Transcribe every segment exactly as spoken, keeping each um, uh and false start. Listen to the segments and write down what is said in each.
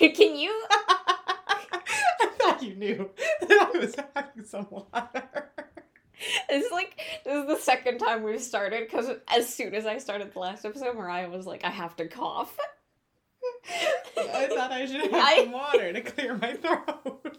Can you? I thought you knew that I was having some water. It's like, this is the second time we've started, because as soon as I started the last episode, Mariah was like, I have to cough. I thought I should have I... some water to clear my throat.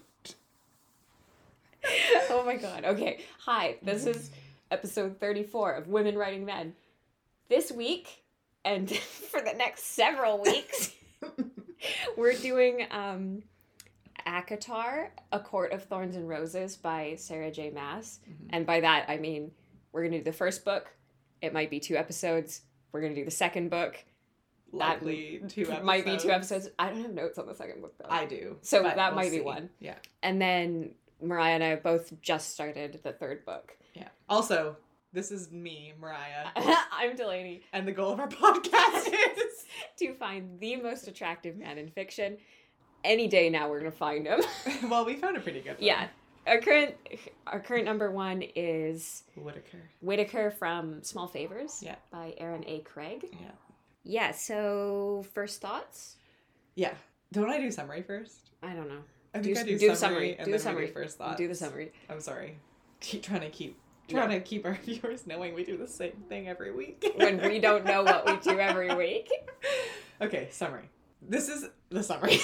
Oh my god. Okay. Hi, this is episode thirty-four of Women Writing Men. This week, and for the next several weeks, we're doing um, ACOTAR, A Court of Thorns and Roses by Sarah J. Maas. Mm-hmm. And by that, I mean, we're going to do the first book. It might be two episodes. We're going to do the second book. Likely that two episodes. Might be two episodes. I don't have notes on the second book, though. I do. So that we'll might see. be one. Yeah. And then Mariah and I both just started the third book. Yeah. Also, this is me, Mariah. I'm Delaney. And the goal of our podcast is to find the most attractive man in fiction. Any day now we're going to find him. Well, we found a pretty good one. Yeah. Our current our current number one is Whitaker. Whitaker from Small Favors. Yeah. By Aaron A. Craig. Yeah. Yeah, so first thoughts? Yeah. Don't I do summary first? I don't know. I think do, I do, do summary, summary. and do then summary. we do first thoughts. Do the summary. I'm sorry. Keep trying to keep trying yeah. to keep our viewers knowing we do the same thing every week. When we don't know what we do every week. Okay, summary. This is the summary.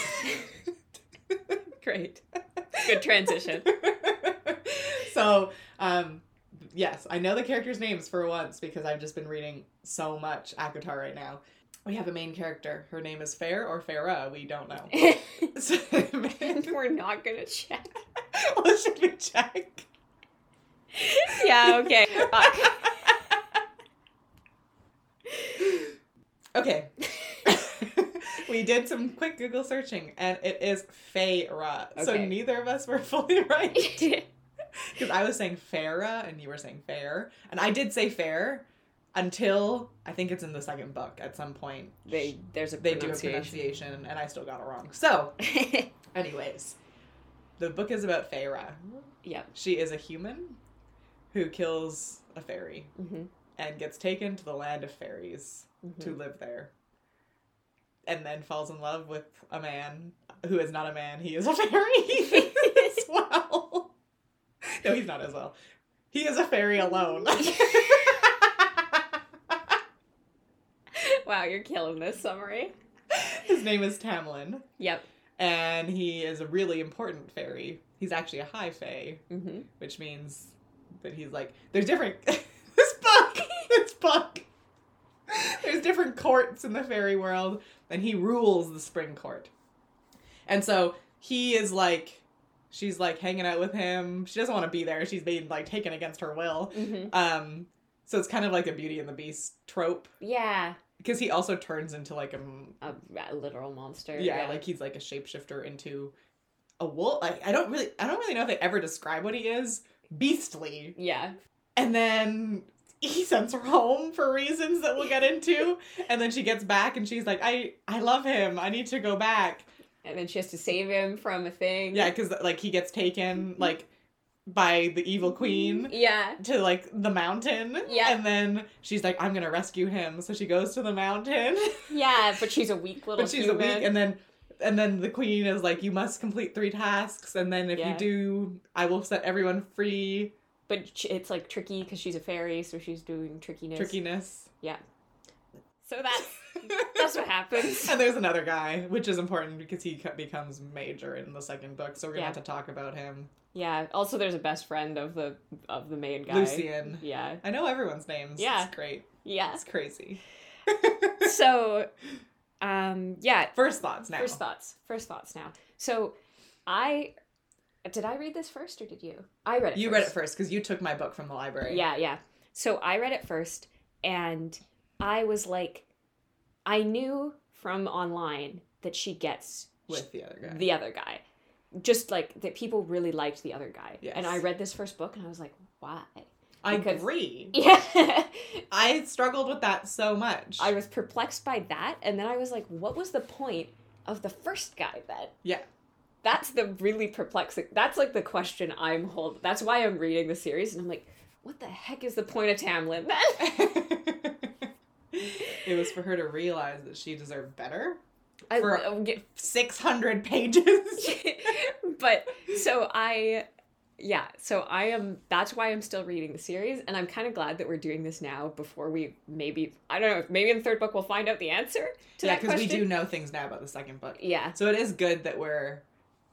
Great. Good transition. So, um, yes, I know the characters' names for once because I've just been reading so much ACOTAR right now. We have a main character. Her name is Fair or Farah. We don't know. So, we're not going to check. Well, should we check? Yeah, okay. Okay. We did some quick Google searching, and it is Farah. Okay. So neither of us were fully right. Because I was saying Farah, and you were saying Fair. And I did say Fair until, I think it's in the second book at some point. They There's a They do a pronunciation, and I still got it wrong. So, anyways, the book is about Farah. Yep. She is a human who kills a fairy mm-hmm. and gets taken to the land of fairies mm-hmm. to live there. And then falls in love with a man who is not a man. He is a fairy as well. No, he's not as well. He is a fairy alone. Wow, you're killing this summary. His name is Tamlin. Yep. And he is a really important fairy. He's actually a high fae, mm-hmm. which means that he's like, there's different, this book, this book, there's different courts in the fairy world, and he rules the spring court. And so he is like, she's like hanging out with him. She doesn't want to be there. She's being like taken against her will. Mm-hmm. Um, so it's kind of like a Beauty and the Beast trope. Yeah. Because he also turns into like a... A, a literal monster. Yeah, yeah, like he's like a shapeshifter into a wolf. Like, I don't really, I don't really know if they ever describe what he is. Beastly. Yeah. And then he sends her home for reasons that we'll get into. And then she gets back and she's like, I, I love him. I need to go back. And then she has to save him from a thing. Yeah, because like he gets taken like by the evil queen. Yeah. To like the mountain. Yeah. And then she's like, I'm gonna rescue him. So she goes to the mountain. Yeah, but she's a weak little But she's human. a weak, and then and then the queen is like, you must complete three tasks, and then if yeah. you do, I will set everyone free. But it's like tricky because she's a fairy, so she's doing trickiness. Trickiness. Yeah. So that's that's what happens. And there's another guy, which is important because he becomes major in the second book, so we're gonna yeah. have to talk about him. Yeah. Also, there's a best friend of the of the main guy, Lucian. Yeah. I know everyone's names. Yeah. It's great. Yeah. It's crazy. So, um, yeah. First thoughts now. First thoughts. First thoughts now. So, I did I read this first or did you? I read it. You first. read it first because you took my book from the library. Yeah, yeah. So I read it first, and I was like, I knew from online that she gets with the other guy. The other guy. Just like that people really liked the other guy. Yes. And I read this first book and I was like, why? I Because, agree. Yeah. I struggled with that so much. I was perplexed by that, and then I was like, what was the point of the first guy then? Yeah. That's the really perplexing, that's like the question I'm holding. That's why I'm reading the series, and I'm like, what the heck is the point of Tamlin then? It was for her to realize that she deserved better. I, for I'll get- six hundred pages. but so I, yeah, so I am, that's why I'm still reading the series. And I'm kind of glad that we're doing this now before we maybe, I don't know, maybe in the third book we'll find out the answer to Yeah, that because we question. do know things now about the second book. Yeah. So it is good that we're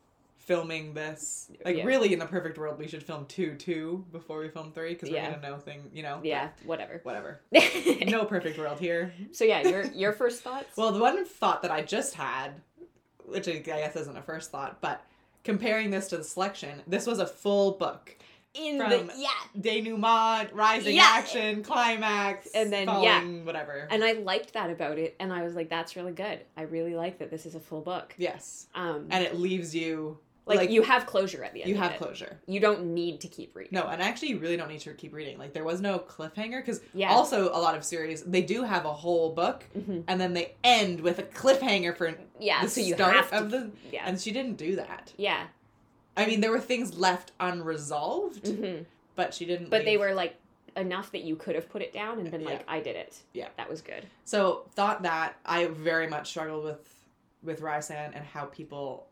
filming this. Like, Yeah. really, in the perfect world, we should film two, two before we film three, because we're Yeah. going to know things, you know? Yeah, whatever. But whatever. No perfect world here. So yeah, your your first thoughts? Well, the one thought that I just had, which I guess isn't a first thought, but comparing this to the selection, this was a full book. in from the yeah. Denouement, rising Yeah. action, climax, And then, falling, whatever. And I liked that about it, and I was like, that's really good. I really like that this is a full book. Yes. Um, And it leaves you... like, like you have closure at the end You of have it. closure. You don't need to keep reading. No, and actually you really don't need to keep reading. Like, there was no cliffhanger, because Yeah. also a lot of series, they do have a whole book, Mhm. and then they end with a cliffhanger for Yeah, the so you start have to. of the... yeah. And she didn't do that. yeah. I mean, there were things left unresolved, hmm but she didn't But they leave- were, like, enough that you could have put it down and been Yeah. like, I did it. Yeah. That was good. So, thought that I very much struggled with with Rysand and how people...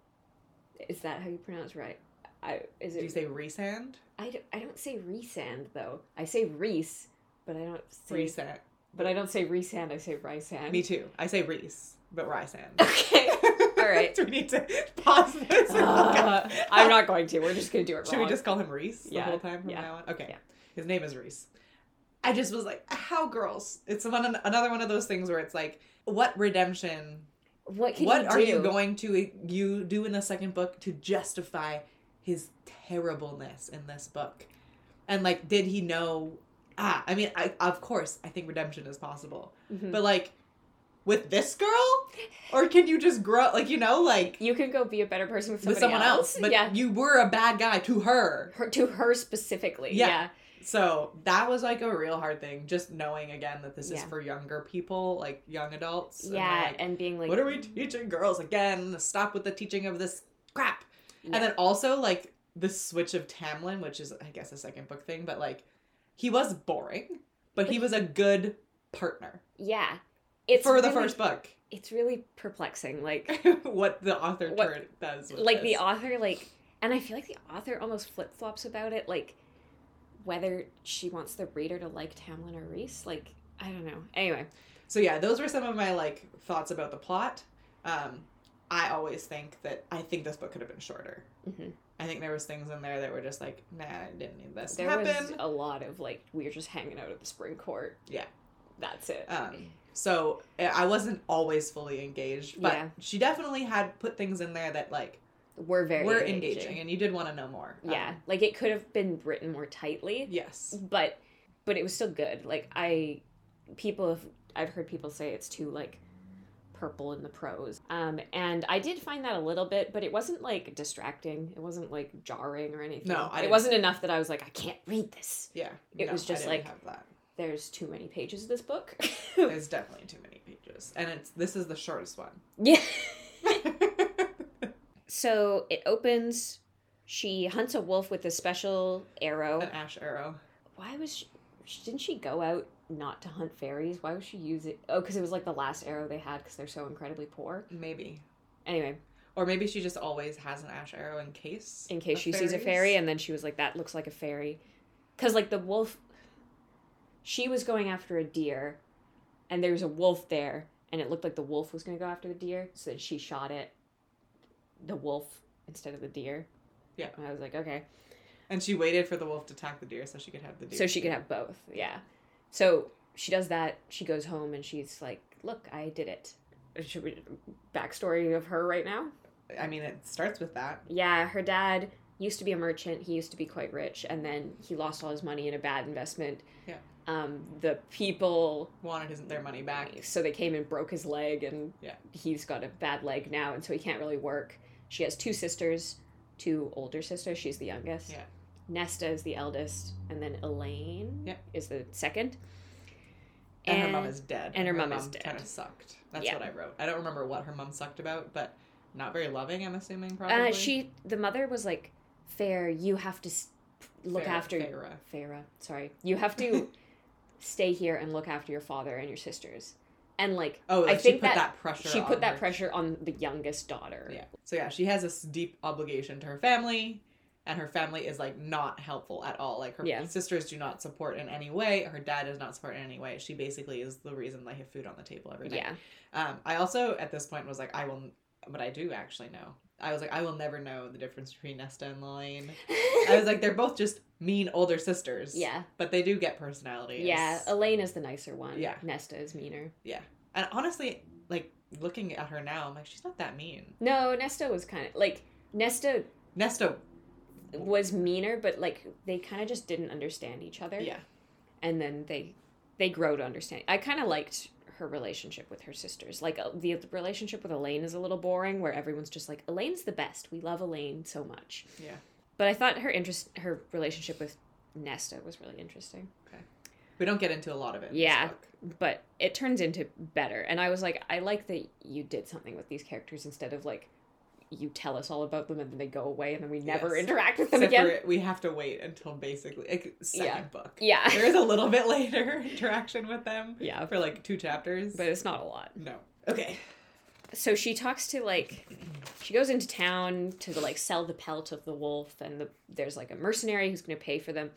Is that how you pronounce right? I is Do it? you say Rysand? I, don't, I don't say Rysand though. I say Reese, but I don't say. Rysand. But I don't say Rysand. I say Rysand. Me too. I say Reese, but Rysand. Okay. All right. Do we need to pause this? and look Uh, up? I'm not going to. We're just gonna do it Should wrong. we just call him Reese the Yeah. whole time from Yeah. now on? Okay. Yeah. His name is Reese. I just was like, how girls? It's one another one of those things where it's like, what redemption? What can What you are do? you going to you do in the second book to justify his terribleness in this book? And like, did he know? Ah, I mean, I of course I think redemption is possible, Mhm. but like, with this girl, or can you just grow? Like, you know, like You can go be a better person with somebody with someone else, but yeah. you were a bad guy to her. Her, to her specifically. Yeah. Yeah. So that was like a real hard thing, just knowing again that this is Yeah. for younger people, like young adults. and they're Yeah. like, And being like, what are we teaching girls again? Stop with the teaching of this crap. Yeah. And then also like the switch of Tamlin, which is I guess a second book thing, but like he was boring, but he was a good partner yeah. It's for the really- first book. It's really perplexing. Like, What the author What- turn does. With like the this. author, like, and I feel like the author almost flip flops about it, like whether she wants the reader to like Tamlin or Reese. Like, I don't know. Anyway, So yeah, those were some of my like thoughts about the plot. Um, I always think that I think this book could have been shorter. Mhm. I think there was things in there that were just like, nah, I didn't need this to there happen. was a lot of like we were just hanging out at the spring court. Yeah. That's it. Um, so I I wasn't always fully engaged, but Yeah. she definitely had put things in there that like We're very were engaging. engaging, and you did want to know more. Yeah, Um, like it could have been written more tightly, yes. but but it was still good. Like I, people have I've heard people say it's too like purple in the prose, um, and I did find that a little bit, but it wasn't like distracting. It wasn't like jarring or anything. No, I it didn't- wasn't enough that I was like, I can't read this. Yeah. It No, was I just didn't like- have that. There's too many pages of this book. There's definitely too many pages, and it's this is the shortest one. Yeah. So it opens. She hunts a wolf with a special arrow. An ash arrow. Why was she, didn't she go out not to hunt fairies? Why would she use it? Oh, because it was like the last arrow they had because they're so incredibly poor. Maybe. Anyway, Or maybe she just always has an ash arrow in case. in case of she sees a fairies. fairy, and then she was like, that looks like a fairy. Because like the wolf, she was going after a deer, and there was a wolf there, and it looked like the wolf was going to go after the deer, so then she shot it, the wolf, instead of the deer. Yeah. And I was like, okay. And she waited for the wolf to attack the deer so she could have the deer. So she could have both, yeah. So she does that. She goes home and she's like, "Look, I did it." Should we backstory of her right now? I mean, it starts with that. Yeah, her dad used to be a merchant. He used to be quite rich, and then he lost all his money in a bad investment. Yeah. Um, the people, Wanted his, their money back. so they came and broke his leg, and Yeah. he's got a bad leg now, and so he can't really work. She has two sisters, two older sisters. She's the youngest. Yeah. Nesta is the eldest, and then Elaine Yeah. is the second. And, her mom is dead. and her mom is dead. kind of sucked. That's Yeah. what I wrote. I don't remember what her mom sucked about, but not very loving, I'm assuming, probably. Uh, she, the mother was like, Fair, you have to s- look Farah- after... Farah. Farah, sorry. You have to stay here and look after your father and your sisters. And, like, Oh, like I think she put that, that, pressure she on put that her. pressure on the youngest daughter. Yeah. So yeah, she has this deep obligation to her family, and her family is like not helpful at all. Like her Yeah. sisters do not support in any way. Her dad does not support in any way. She basically is the reason they have food on the table every night. Yeah. Um, I also at this point was like, I will, but I do actually know. I was like, I will never know the difference between Nesta and Lelaine. I was like, they're both just mean older sisters. Yeah. But they do get personalities. Yeah, Elaine is the nicer one. Yeah. Nesta is meaner. Yeah. And honestly, like, looking at her now, I'm like, she's not that mean. No, Nesta was kind of, like, Nesta Nesta was meaner, but, like, they kind of just didn't understand each other. Yeah. And then they they grow to understand. I kind of liked her relationship with her sisters. Like, uh, the relationship with Elaine is a little boring, where everyone's just like, Elaine's the best. We love Elaine so much. Yeah. But I thought her interest, her relationship with Nesta was really interesting. Okay. We don't get into a lot of it in Yeah. this book. But it turns into better. And I was like, I like that you did something with these characters instead of, like, you tell us all about them and then they go away and then we never Yes. interact with them Except again. for we have to wait until basically like second Yeah. book. Yeah. There is a little bit later interaction with them Yeah. for like two chapters. But it's not a lot. No. Okay. So she talks to, like, she goes into town to, like, sell the pelt of the wolf, and the, there's, like, a mercenary who's going to pay for them.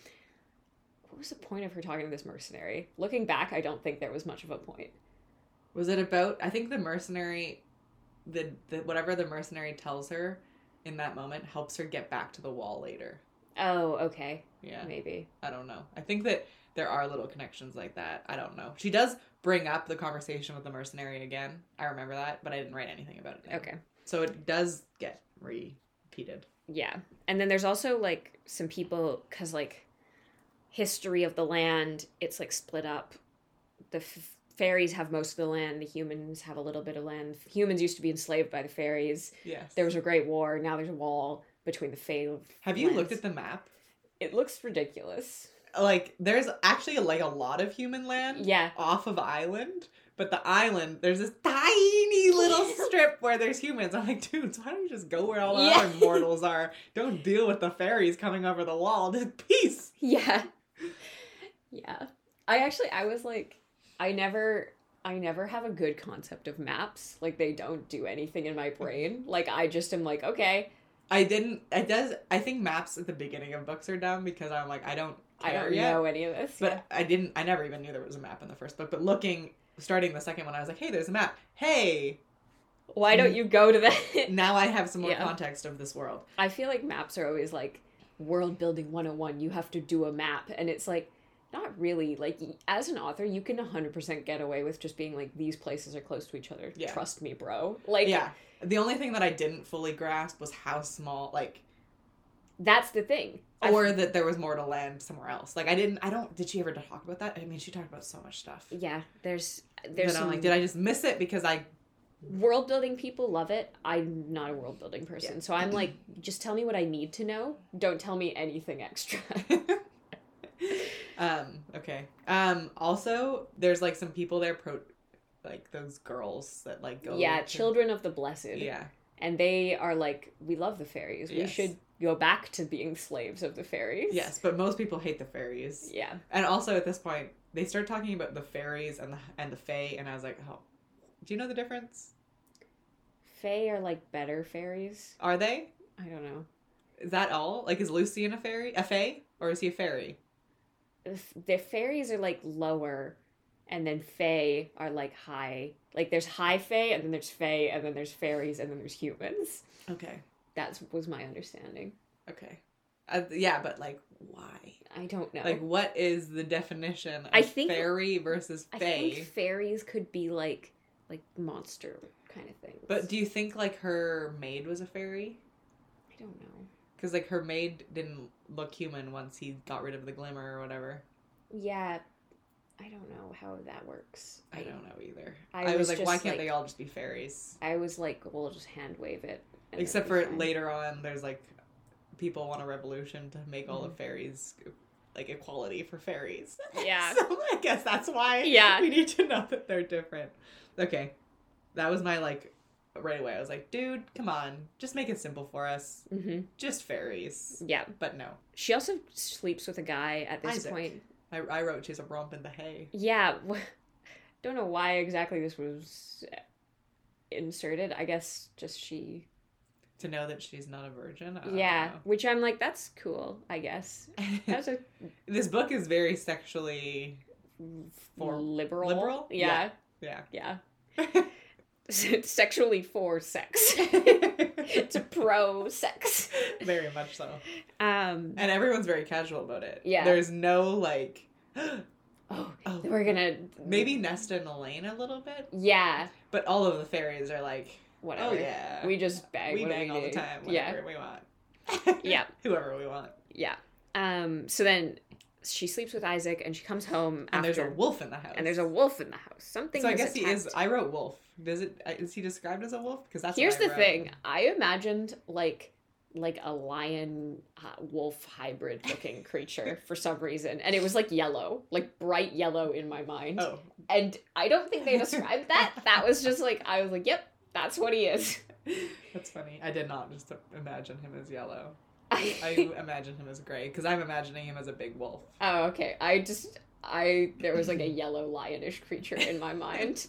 What was the point of her talking to this mercenary? Looking back, I don't think there was much of a point. Was it about I think the mercenary the, the whatever the mercenary tells her in that moment helps her get back to the wall later. Oh, okay. Yeah. Maybe. I don't know. I think that there are little connections like that. I don't know. She does bring up the conversation with the mercenary again. I remember that, but I didn't write anything about it down. Okay. So it does get repeated. Yeah. And then there's also, like, some people, because, like, history of the land, it's, like, split up. The f- fairies have most of the land. The humans have a little bit of land. Humans used to be enslaved by the fairies. Yes. There was a great war. Now there's a wall between the Fae. Have you lands. looked at the map? It looks ridiculous. Like, there's actually, like, a lot of human land Yeah. off of island, but the island, there's this tiny little strip where there's humans. I'm like, dudes, why don't you just go where all the Yeah. other mortals are? Don't deal with the fairies coming over the wall. Just peace. Yeah. Yeah. I actually, I was like, I never, I never have a good concept of maps. Like, they don't do anything in my brain. Like, I just am like, okay. I didn't, it does, I think maps at the beginning of books are dumb because I'm like, I don't I care don't yet. know any of this. But yeah. I didn't, I never even knew there was a map in the first book. But looking, starting the second one, I was like, hey, there's a map. Hey, Why don't you go to that? now I have some more Yeah. context of this world. I feel like maps are always like world building one oh one. You have to do a map. And it's like, not really. Like, y- as an author, you can one hundred percent get away with just being like, these places are close to each other. Yeah. Trust me, bro. Like, Yeah. The only thing that I didn't fully grasp was how small, like, that's the thing. I or that there was more to land somewhere else. Like, I didn't, I don't, did she ever talk about that? I mean, she talked about so much stuff. Yeah, there's But there's I'm some like, did I just miss it because I, world building people love it. I'm not a world building person, Yeah. so I'm like, just tell me what I need to know. Don't tell me anything extra. um, okay. Um, also, there's, like, some people there, pro, like, those girls that, like, go. Yeah, to- children of the blessed. Yeah. And they are like, we love the fairies. We Yes. should go back to being slaves of the fairies. Yes, but most people hate the fairies. Yeah. And also, at this point, they start talking about the fairies and the, and the fae, and I was like, oh, do you know the difference? Fae are like better fairies. Are they? I don't know. Is that all? Like, is Lucian a fairy? A fae? Or is he a fairy? The f- The fairies are like lower, and then fae are like high. Like there's high fae, and then there's fae, and then there's fairies, and then there's humans. Okay. That was my understanding. Okay. Uh, yeah, but, like, why? I don't know. Like, what is the definition of I think- fairy versus I fae? think fairies could be like like monster kind of things. But do you think, like, her maid was a fairy? I don't know. Because, like, her maid didn't look human once he got rid of the glimmer or whatever. Yeah, I don't know how that works. I don't know either. I I, was, was like, just, why can't like- they all just be fairies? I was like, we'll just hand wave it. and Except it'll be for fine. later on, there's, like, people want a revolution to make all Mhm. the fairies, like, equality for fairies. Yeah. So I guess that's why Yeah. we need to know that they're different. Okay. That was my, like, right away. I was like, dude, come on. Just make it simple for us. Mm-hmm. Just fairies. Yeah. But no. She also sleeps with a guy at this Isaac. point. I, I wrote she's a romp in the hay. Yeah. don't know why exactly this was inserted. I guess just she... To know that she's not a virgin? I don't Yeah, know. which I'm like, that's cool, I guess. That's a... This book is very sexually... For... Liberal? Liberal? Yeah. Yeah. Yeah. It's sexually for sex. It's pro-sex. Very much so. Um, And everyone's very casual about it. Yeah. There's no, like... oh, oh, we're gonna... maybe Nesta and Elaine a little bit? Yeah. But all of the fairies are like... Whatever. Oh, yeah. We just bang. We whatever bang we all the do. time, Yeah. whenever we want. Yeah. Whoever we want. Yeah. Um. So then she sleeps with Isaac and she comes home And after... there's a wolf in the house. And there's a wolf in the house. Something So I was guess he is... attacked. I wrote wolf. Does it... Is he described as a wolf? Because that's Here's what I the wrote. thing. I imagined, like... like a lion uh, wolf hybrid looking creature for some reason, and it was like yellow, like bright yellow in my mind. Oh. And I don't think they described that. That was just like, I was like, yep, that's what he is. That's funny. I did not just imagine him as yellow. I, I imagine him as gray because I'm imagining him as a big wolf. oh, okay. I just I there was like a yellow lionish creature in my mind.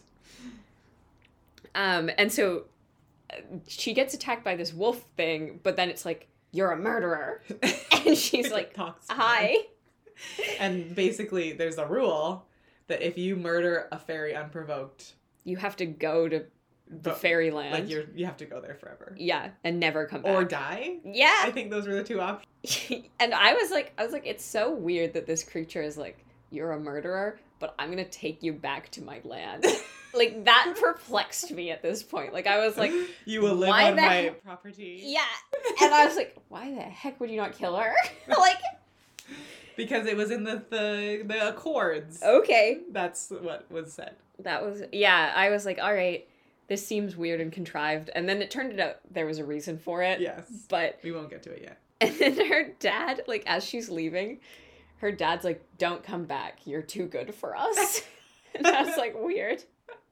Um, and so she gets attacked by this wolf thing, but then it's like, you're a murderer. And she's like, Talks to hi. him. And basically, there's a rule that if you murder a fairy unprovoked, You have to go to the But, fairyland. like you're you have to go there forever Yeah, and never come back. or die. Yeah. I think those were the two options. And I was like, I was like, it's so weird that this creature is like, you're a murderer, but I'm gonna take you back to my land. Like, that perplexed me at this point. Like, I was like, You will live why on the my heck- property. yeah. And I was like, why the heck would you not kill her? Like, Because it was in the the, the accords. okay. That's what was said. That was, yeah, I was like, all right, this seems weird and contrived. And then it turned out there was a reason for it. Yes. But, We won't get to it yet. and then her dad, like, as she's leaving, her dad's like, don't come back. You're too good for us. And I was like, weird.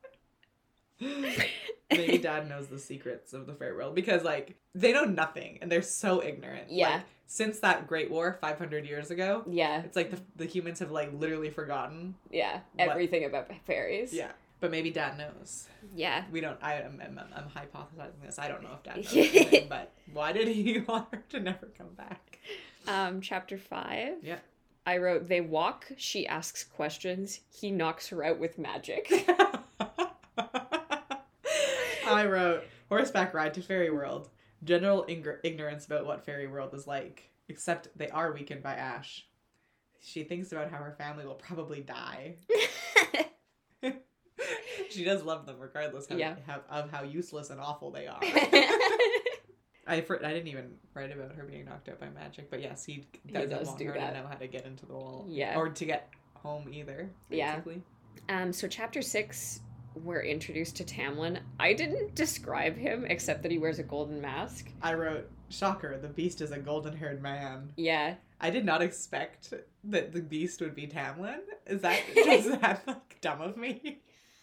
Maybe Dad knows the secrets of the fairy world because, like, they know nothing and they're so ignorant. Yeah. Like, since that Great War five hundred years ago, Yeah, it's like the, the humans have, like, literally forgotten. yeah. What- Everything about fairies. Yeah. But maybe Dad knows. Yeah. We don't, I, I'm, I'm, I'm hypothesizing this. I don't know if Dad knows anything, but why did he want her to never come back? Um, chapter five. Yeah. I wrote, they walk, she asks questions, he knocks her out with magic. I wrote, horseback ride to fairy world. General ing- ignorance about what fairy world is like, except they are weakened by Ash. She thinks about how her family will probably die. She does love them regardless how, Yeah. how, of how useless and awful they are. I for, I didn't even write about her being knocked out by magic, but yes, he doesn't does want do her that. to know how to get into the wall. Yeah. Or to get home either, Yeah. basically. Um, so chapter six, we're introduced to Tamlin. I didn't describe him except that he wears a golden mask. I wrote, shocker, the beast is a golden-haired man. Yeah. I did not expect that the beast would be Tamlin. Is that is that like dumb of me?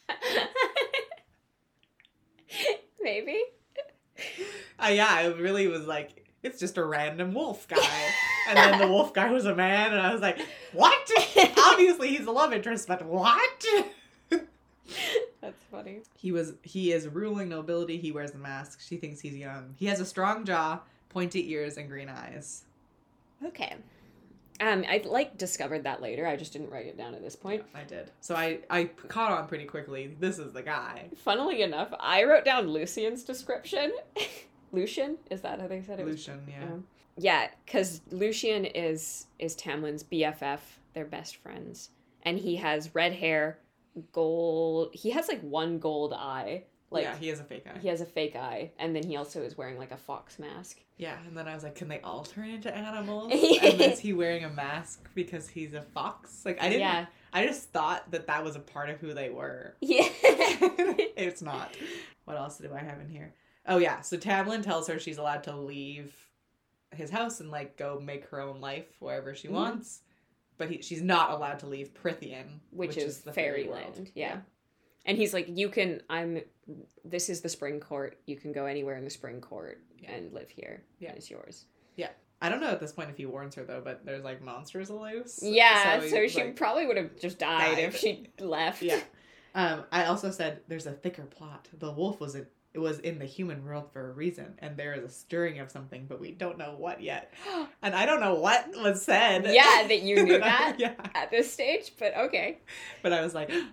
Maybe. Uh, yeah, I really was like, it's just a random wolf guy. And then the wolf guy was a man, and I was like, what? Obviously he's a love interest, but what? That's funny. He was he is ruling nobility, he wears a mask, she thinks he's young. He has a strong jaw, pointy ears, and green eyes. Okay. Um, I like discovered that later. I just didn't write it down at this point. I did. So I, I caught on pretty quickly. This is the guy. Funnily enough, I wrote down Lucian's description. Lucian? Is that how they said it? Lucian, yeah. Um, yeah, because Lucian is is Tamlin's B F F. They're best friends. And he has red hair, gold... He has, like, one gold eye. Like, yeah, he has a fake eye. he has a fake eye. And then he also is wearing, like, a fox mask. Yeah, and then I was like, can they all turn into animals? And is he wearing a mask because he's a fox? Like, I didn't... Yeah. I just thought that that was a part of who they were. Yeah. It's not. What else do I have in here? Oh, yeah. So Tamlin tells her she's allowed to leave his house and, like, go make her own life wherever she Mhm. wants. But he, she's not allowed to leave Prithian, Which, which, is, the fairy fairyland. world. Yeah. And he's like, you can, I'm, this is the spring court. You can go anywhere in the spring court Yeah. and live here. Yeah. And it's yours. I don't know at this point if he warns her, though, but there's, like, monsters loose. Yeah, So so, he's, she like, probably would have just died, died. if she left. Yeah. Um, I also said there's a thicker plot. The wolf was in, it was in the human world for a reason, and there is a stirring of something, but we don't know what yet. And I don't know what was said. Yeah, that you knew that yeah. at this stage, but okay. But I was like, there's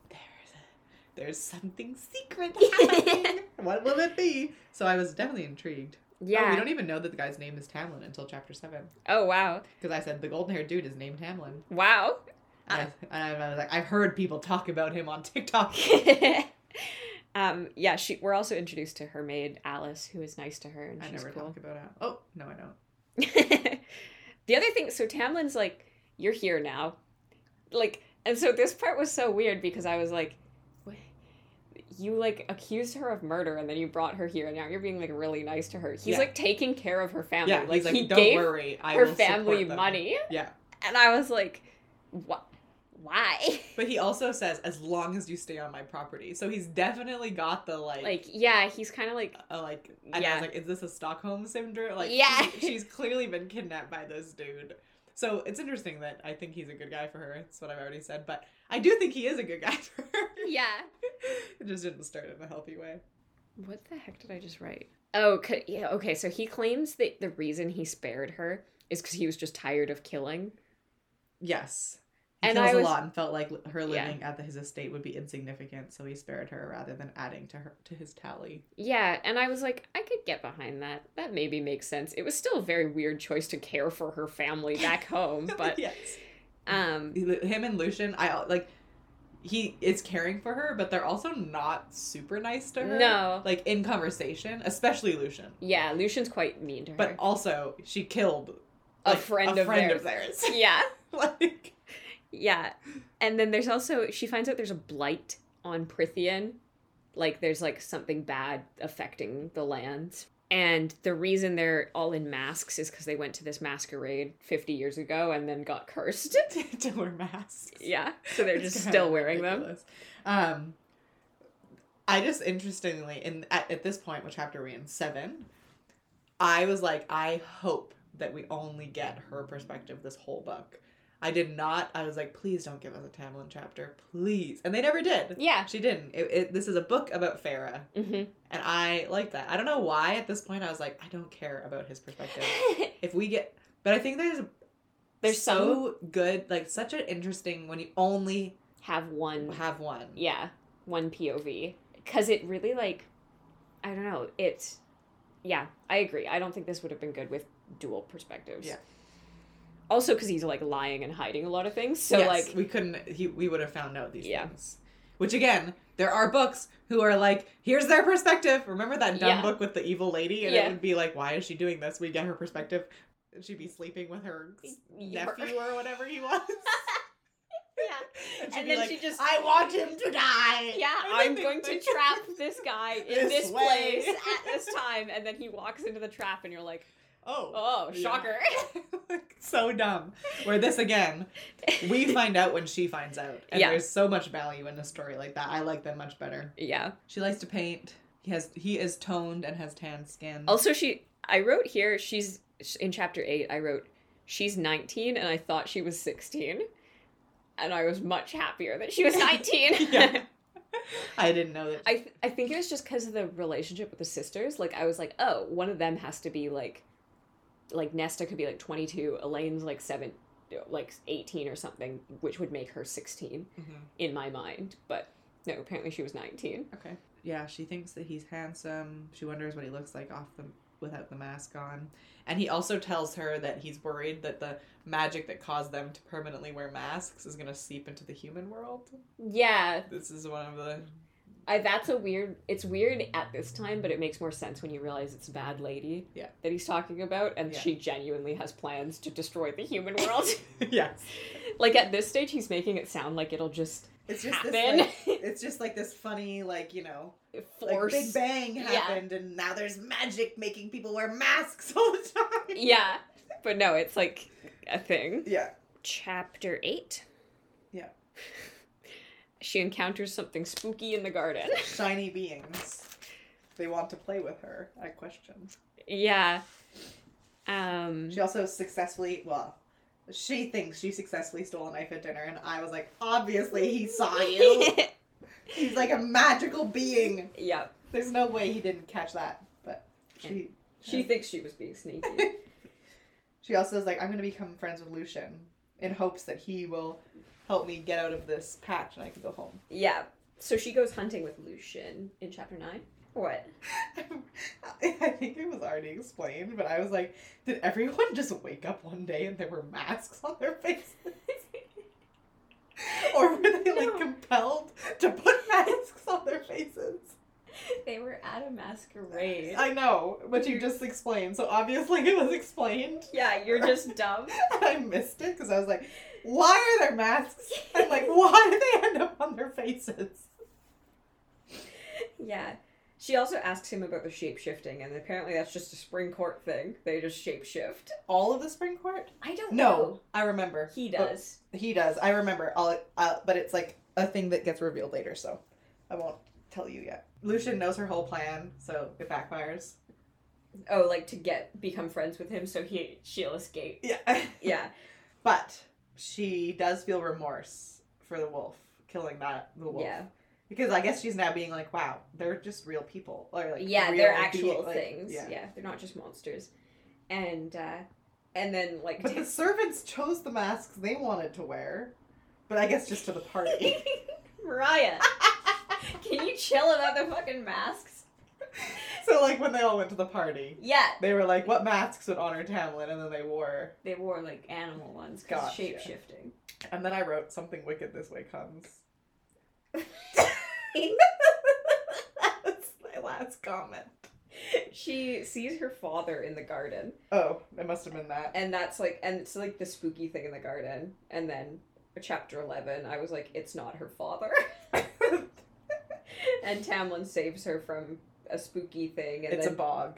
a, there's something secret happening. What will it be? So I was definitely intrigued. Yeah. Oh, we don't even know that the guy's name is Tamlin until chapter seven. Oh, wow. Because I said the golden-haired dude is named Tamlin. Wow. And I, and I was like, I've heard people talk about him on TikTok. um, yeah, she. We're also introduced to her maid, Alice, who is nice to her, and I she's never cool. talk about it. Oh, no, I don't. The other thing, so Tamlin's like, you're here now. Like, and so this part was so weird because I was like, you like accused her of murder and then you brought her here and now you're being like really nice to her. He's Yeah. like taking care of her family. Yeah, like, he's like, he don't gave worry, I her will family support them." money. Yeah. And I was like, what? Why? But he also says, as long as you stay on my property. So he's definitely got the, like... Like, yeah, he's kind of like... Uh, like, and Yeah. I was like, is this a Stockholm syndrome? Like, Yeah. she- she's clearly been kidnapped by this dude. So it's interesting that I think he's a good guy for her. That's what I've already said. But I do think he is a good guy for her. Yeah. It just didn't start in a healthy way. What the heck did I just write? Oh, c- yeah, okay, so he claims that the reason he spared her is because he was just tired of killing. Yes. He And kills I a was- lot and felt like her Yeah. living at the, his estate would be insignificant, so he spared her rather than adding to her to his tally. Yeah, and I was like, I could get behind that. That maybe makes sense. It was still a very weird choice to care for her family back home, but yes. um Him and Lucian, I like he is caring for her, but they're also not super nice to her. No. Like in conversation, especially Lucian. yeah, Lucian's quite mean to her. But also, she killed a like, friend, a of, friend theirs. of theirs. Yeah. like Yeah. And then there's also she finds out there's a blight on Prithian. Like there's like something bad affecting the land. And the reason they're all in masks is because they went to this masquerade fifty years ago and then got cursed. to wear masks. Yeah. So they're It's just kinda still wearing ridiculous. them. Um, I just interestingly, in at, at this point, with chapter we're in seven, I was like, I hope that we only get her perspective this whole book. I did not. I was like, please don't give us a Tamlin chapter, please. And they never did. Yeah. She didn't. It, it, this is a book about Farah, Mm-hmm. and I like that. I don't know why at this point I was like, I don't care about his perspective. If we get, but I think there's There's so good, like such an interesting when you only Have one. have one. Yeah. One P O V. Because it really, like, I don't know. It's, yeah, I agree. I don't think this would have been good with dual perspectives. Yeah. Also, because he's, like, lying and hiding a lot of things. So, Yes, like, we couldn't. He we would have found out these Yeah. things. Which again, there are books who are like, here's their perspective. Remember that dumb Yeah. book with the evil lady, and Yeah. it would be like, why is she doing this? We get her perspective. She'd be sleeping with her Yeah. nephew or whatever he was. yeah. And, she'd And be then like, she just- I want him to die. Yeah, And I'm then going they- to trap this guy in This this, way. place at this time. And then he walks into the trap, and you're like, Oh. oh, Yeah. shocker. So dumb. Where this again, we find out when she finds out. And Yeah. there's so much value in a story like that. I like them much better. Yeah. She likes to paint. He has he is toned and has tan skin. Also, she, I wrote here, she's, in chapter eight, I wrote, she's nineteen, and I thought she was sixteen. And I was much happier that she was nineteen. Yeah. I didn't know that. I th- I think it was just because of the relationship with the sisters. Like, I was like, oh, one of them has to be, like, like, Nesta could be, like, twenty-two. Elaine's, like, seven, like, eighteen or something, which would make her sixteen Mhm. in my mind. But, no, apparently she was nineteen. Okay. Yeah, she thinks that he's handsome. She wonders what he looks like off the without the mask on. And he also tells her that he's worried that the magic that caused them to permanently wear masks is going to seep into the human world. Yeah, This is one of the... I, that's a weird, it's weird at this time, but it makes more sense when you realize it's Bad Lady Yeah. that he's talking about, and Yeah. she genuinely has plans to destroy the human world. yes. Like, at this stage, he's making it sound like it'll just It's just happen. this, like, it's just like this funny, like, you know, Force. like Big Bang Yeah. happened and now there's magic making people wear masks all the time. Yeah, but no, it's like a thing. Yeah. Chapter eight. Yeah. She encounters something spooky in the garden. Shiny beings. They want to play with her, I question. Yeah. Um. She also successfully, well, she thinks she successfully stole a knife at dinner, and I was like, obviously he saw you. He's like a magical being. Yep. There's no way he didn't catch that, but she... She yeah. thinks she was being sneaky. She also is like, I'm going to become friends with Lucian in hopes that he will help me get out of this patch and I can go home. Yeah. So she goes hunting with Lucian in chapter nine. What? I think it was already explained, but I was like, did everyone just wake up one day and there were masks on their faces? Or were they, like, No. compelled to put masks on their faces? They were at a masquerade. I know, but you just explained, so obviously it was explained. Yeah, you're just dumb. And I missed it, because I was like, why are there masks? And, like, why did they end up on their faces? Yeah. She also asks him about the shape-shifting, and apparently that's just a spring court thing. They just shape-shift. All of the spring court? I don't No, know. I remember. He But- does. He does. I remember. I'll, uh, but it's like a thing that gets revealed later, so I won't tell you yet. Lucian knows her whole plan, so it backfires. Oh, like to get become friends with him so he she'll escape. Yeah. Yeah. But she does feel remorse for the wolf, killing that the wolf. Yeah. Because I guess she's now being like, wow, they're just real people. Or like Yeah, real they're actual being- like, things. yeah. Yeah. They're not just monsters. And uh and then like But the servants chose the masks they wanted to wear. But I guess just to the party. Mariah, can you chill about the fucking masks? So like when they all went to the party, Yeah. they were like, what masks would honor Tamlin? And then they wore. They wore like animal ones because Gotcha. shape shifting. And then I wrote, something wicked this way comes. That's my last comment. She sees her father in the garden, Oh, it must have been that. and that's like, and it's like the spooky thing in the garden. And then chapter eleven, I was like, it's not her father. And Tamlin saves her from a spooky thing. And It's then... a bog.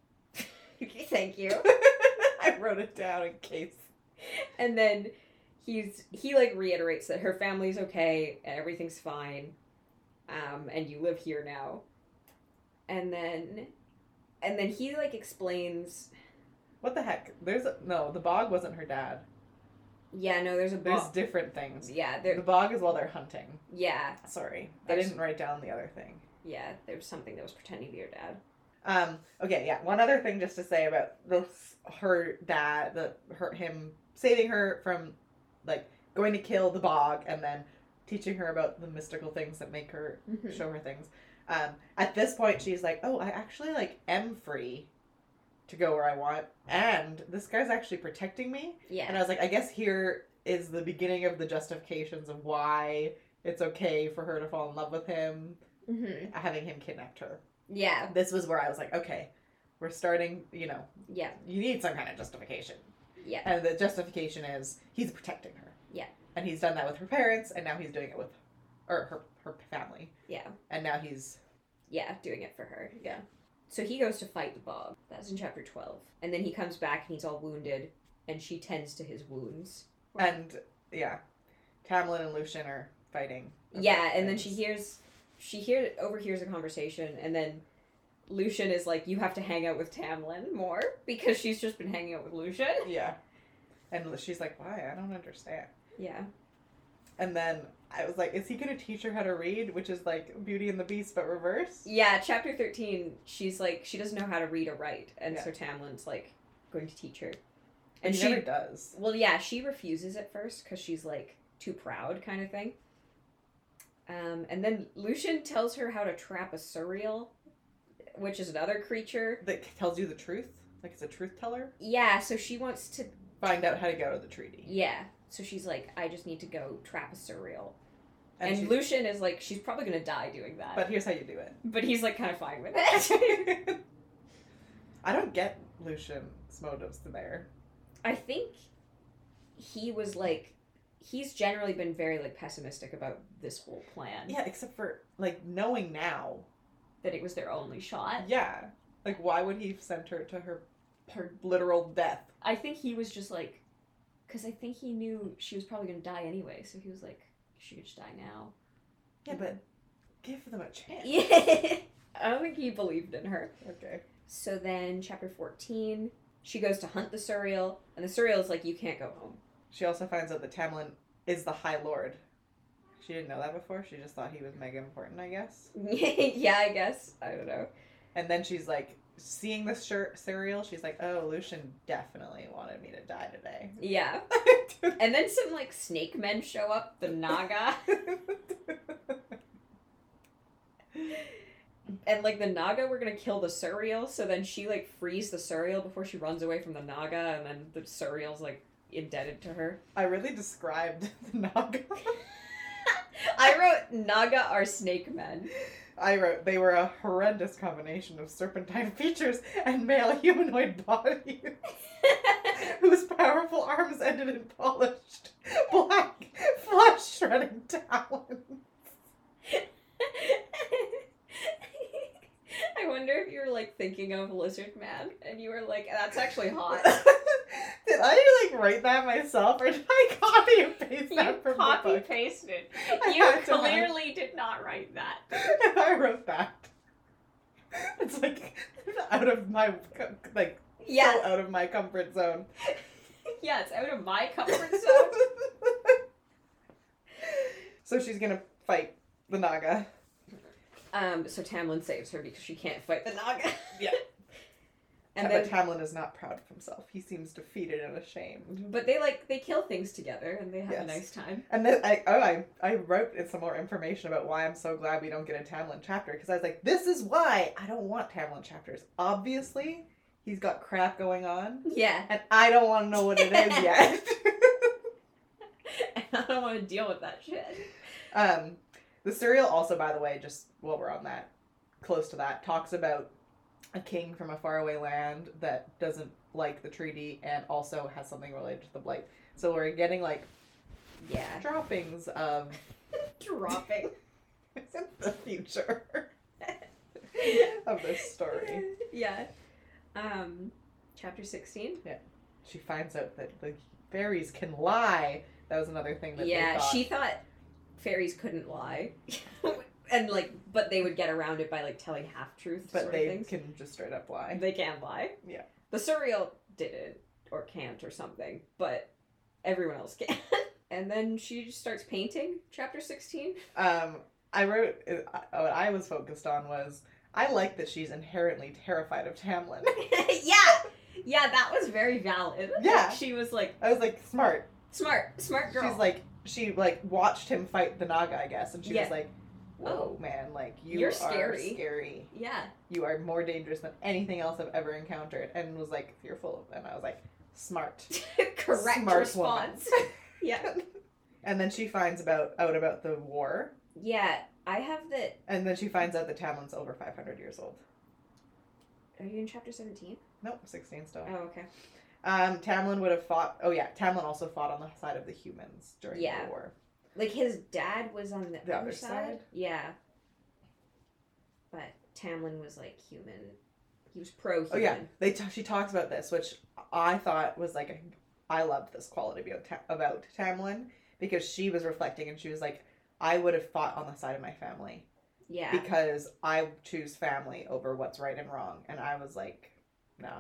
Thank you. I wrote it down in case. And then he's he like reiterates that her family's okay and everything's fine, um, and you live here now. And then, and then he like explains. What the heck? There's a, no, the bog wasn't her dad. Yeah, no, there's a There's bog. different things. Yeah, The there. bog is while they're hunting. Yeah, Sorry, I There's- didn't write down the other thing. yeah. There's something that was pretending to be your dad. Um. Okay. Yeah. One other thing, just to say about this, her dad, the her him saving her from, like, going to kill the bog, and then teaching her about the mystical things that make her Mhm. show her things. Um. At this point, she's like, "Oh, I actually like am free to go where I want, and this guy's actually protecting me." Yeah. And I was like, I guess here is the beginning of the justifications of why it's okay for her to fall in love with him, Mm-hmm. having him kidnapped her. Yeah. This was where I was like, okay, we're starting, you know, Yeah. you need some kind of justification. Yeah. And the justification is he's protecting her. Yeah. And he's done that with her parents, and now he's doing it with, or her, her family. Yeah. And now he's, Yeah. Doing it for her. yeah. So he goes to fight the bog. That's in chapter twelve. And then he comes back and he's all wounded, and she tends to his wounds. And, yeah, Tamlin and Lucian are fighting. Yeah, and then things. she hears, she hear overhears a conversation, and then Lucian is like, "You have to hang out with Tamlin more," because she's just been hanging out with Lucian. Yeah. And she's like, why? I don't understand. Yeah. And then I was like, is he going to teach her how to read? Which is like Beauty and the Beast, but reverse? Yeah, chapter thirteen, she's like, she doesn't know how to read or write, and Yeah. so Tamlin's like, going to teach her. And And he she, never does. well, yeah, she refuses at first, because she's like, too proud kind of thing. Um, and then Lucian tells her how to trap a surreal, which is another creature. That tells you the truth? Like it's a truth teller? Yeah, so she wants to Find out how to go to the treaty. Yeah. So she's like, I just need to go trap a surreal. And And, she- Lucian is like, she's probably going to die doing that. But here's how you do it. But he's like kind of fine with it. I don't get Lucian's motives there. I think he was like, he's generally been very like pessimistic about this whole plan. Yeah, except for like knowing now. That it was their only shot. Yeah. Like why would he send her to her her literal death? I think he was just like, because I think he knew she was probably going to die anyway. So he was like, she could just die now. Yeah, but give them a chance. Yeah. I don't think he believed in her. Okay. So then, chapter fourteen, she goes to hunt the Surreal, and the Surreal is like, you can't go home. She also finds out that Tamlin is the High Lord. She didn't know that before. She just thought he was mega important, I guess. Yeah, I guess. I don't know. And then she's like, seeing the shirt cereal, she's like, oh, Lucian definitely wanted me to die today. Yeah. And then some, like, snake men show up, the Naga. And, like, the Naga were gonna kill the Suriel, so then she, like, frees the Suriel before she runs away from the Naga, and then the Suriel's, like, indebted to her. I really described the Naga. I wrote, Naga are snake men. I wrote, they were a horrendous combination of serpentine features and male humanoid bodies, whose powerful arms ended in polished, black, flesh-shredding talons. I wonder if you were, like, thinking of Lizard Man, and you were like, that's actually hot. Did I, like, write that myself, or did I copy and paste that You from the copy book? pasted. I You had to have- clearly did not write that. I wrote that. It's, like, out of my, like, Yeah, so out of my comfort zone. yeah, it's out of my comfort zone. So she's gonna fight the Naga. Um, so Tamlin saves her because she can't fight the Naga. Yeah. And but then, Tamlin is not proud of himself. He seems defeated and ashamed. but they like they kill things together and they have Yes. a nice time. And then I oh I I wrote some more information about why I'm so glad we don't get a Tamlin chapter, because I was like, this is why I don't want Tamlin chapters. Obviously, he's got crap going on, Yeah, and I don't want to know what it is yet. and I don't want to deal with that shit. um, the serial also, by the way, just while we're on that, close to that, talks about a king from a faraway land that doesn't like the treaty and also has something related to the blight. So we're getting like Yeah, droppings of dropping. the future of this story. Yeah. Um, chapter sixteen. She finds out that the fairies can lie. That was another thing that Yeah, they thought. she thought fairies couldn't lie. And, like, but they would get around it by, like, telling half-truths But sort they of things. can just straight up lie. They can lie. Yeah. The Suriel didn't, or can't, or something, but everyone else can. And then she just starts painting, chapter sixteen. Um, I wrote, uh, what I was focused on was, I like that she's inherently terrified of Tamlin. Yeah! Yeah, that was very valid. Yeah. She was, like, I was like, smart. smart, smart girl. She's like, she like watched him fight the Naga, I guess, and she Yeah. was like, whoa, Oh. man, like, you You're are scary." scary. Yeah. You are more dangerous than anything else I've ever encountered, and was like fearful of them. I was like, smart. Correct Smart response. Yeah. And then she finds about out about the war, Yeah, I have that. and then she finds out that Tamlin's over five hundred years old. Are you in chapter seventeen? Nope, sixteen still. Oh, okay. Um, Tamlin would have fought. Oh yeah, Tamlin also fought on the side of the humans during Yeah. the war. Like, his dad was on the, The other other side? side? Yeah. But Tamlin was, like, human. He was pro-human. Oh yeah, they t- she talks about this, which I thought was like a, I loved this quality about Ta- about Tamlin, because she was reflecting and she was like, I would have fought on the side of my family Yeah. because I choose family over what's right and wrong, and I was like, no.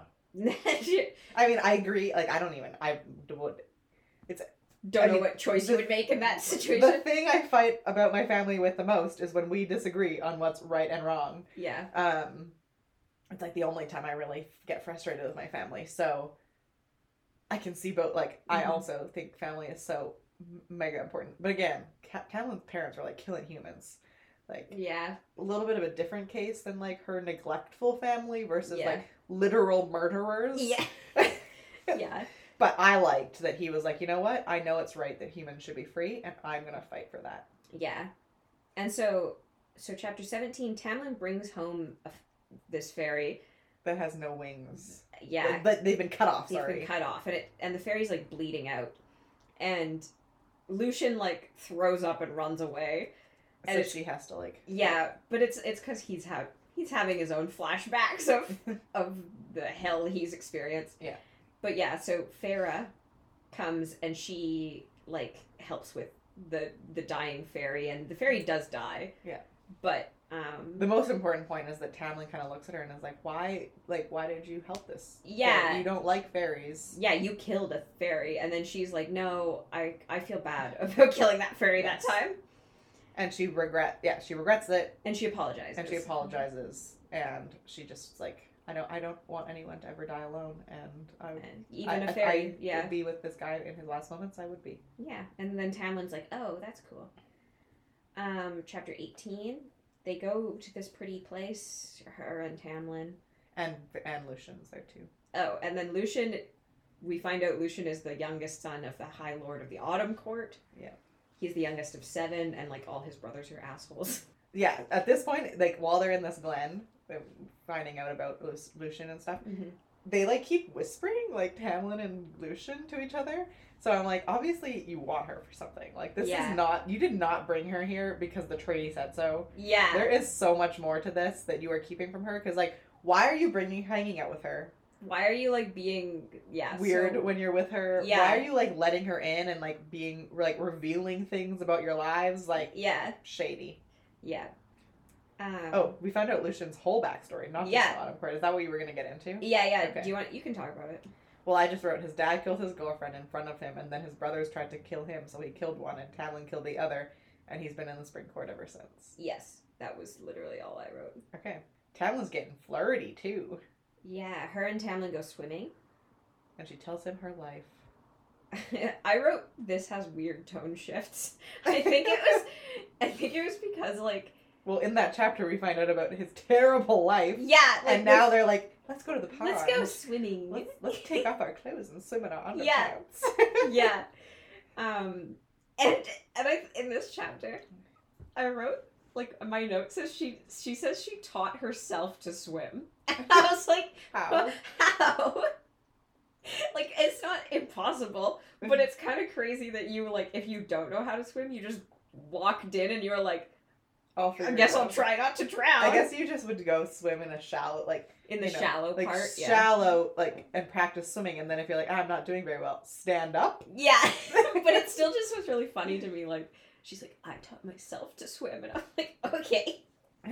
I mean, I agree. Like, I don't even. I would. Don't I know mean, what choice the- you would make in that The situation. thing I fight about my family with the most is when we disagree on what's right and wrong. Yeah. Um, it's like the only time I really get frustrated with my family. So I can see both. Like, I Mhm. also think family is so m- mega important. But again, Ca- Tamlin's parents were like killing humans. Like, Yeah. a little bit of a different case than like her neglectful family versus Yeah. like literal murderers. Yeah. Yeah. But I liked that he was like, you know what? I know it's right that humans should be free, and I'm gonna fight for that. Yeah. And so, so chapter seventeen, Tamlin brings home a, this fairy. That has no wings. Yeah. But they've been cut off. They've Sorry. been cut off, and it and the fairy's like bleeding out, and Lucian like throws up and runs away. And so it's- she has to like. Yeah, but it's it's because he's ha- he's having his own flashbacks of of the hell he's experienced. Yeah. But yeah, so Farah comes and she like helps with the the dying fairy, and the fairy does die. Yeah. But um. The most important point is that Tamlin kind of looks at her and is like, "Why? Like, why did you help this? Yeah. fairy? You don't like fairies." Yeah, you killed a fairy, and then she's like, "No, I I feel bad about killing that fairy Yes. that time." And she regret, yeah, she regrets it. And she apologizes. And she apologizes. And she just, like, I don't I don't want anyone to ever die alone. And I would, And even I, a fairy, I, I yeah. would be with this guy in his last moments, I would be. Yeah. And then Tamlin's like, oh, that's cool. Um, chapter eighteen, they go to this pretty place, her and Tamlin. And, and Lucian's there, too. Oh, and then Lucian, we find out Lucian is the youngest son of the High Lord of the Autumn Court. Yeah. He's the youngest of seven, and, like, all his brothers are assholes. Yeah, at this point, like, while they're in this glen, they're finding out about Lu- Lucian and stuff, Mm-hmm. they, like, keep whispering, like, Tamlin and Lucian to each other. So I'm like, obviously you want her for something. Like, this Yeah. is not, you did not bring her here because the treaty said so. Yeah. There is so much more to this that you are keeping from her. Because, like, why are you bringing, hanging out with her? Why are you, like, being, yeah, Weird so... when you're with her? Yeah. Why are you, like, letting her in and, like, being, like, revealing things about your lives? Like, Yeah. shady. Yeah. Um, Oh, we found out Lucian's whole backstory, not just Yeah. the Autumn Court. Is that what you were going to get into? Yeah, yeah. Okay. Do you want, you can talk about it. Well, I just wrote, his dad killed his girlfriend in front of him, and then his brothers tried to kill him, so he killed one, and Tamlin killed the other, and he's been in the Spring Court ever since. Yes. That was literally all I wrote. Okay. Tamlin's getting flirty, too. Yeah, her and Tamlin go swimming. And she tells him her life. I wrote, this has weird tone shifts. I think it was, I think it was because, like... Well, in that chapter, we find out about his terrible life. Yeah, like... And now this- they're like, let's go to the pond. Let's go swimming. Let's, let's take off our clothes and swim in our underpants. Yeah. Yeah. Um, and, and I, in this chapter, I wrote, like, my note says she, she says she taught herself to swim. And I was like, How? how? Like, it's not impossible, but it's kind of crazy that you, like, if you don't know how to swim, you just walked in and you were like, I'll I figure guess it I'll out. try not to drown. I guess you just would go swim in a shallow, like, in the you know, shallow like part, yeah. shallow, like, and practice swimming, and then if you're like, ah, I'm not doing very well, stand up. Yeah, but it still just was really funny to me, like, she's like, I taught myself to swim, and I'm like, okay.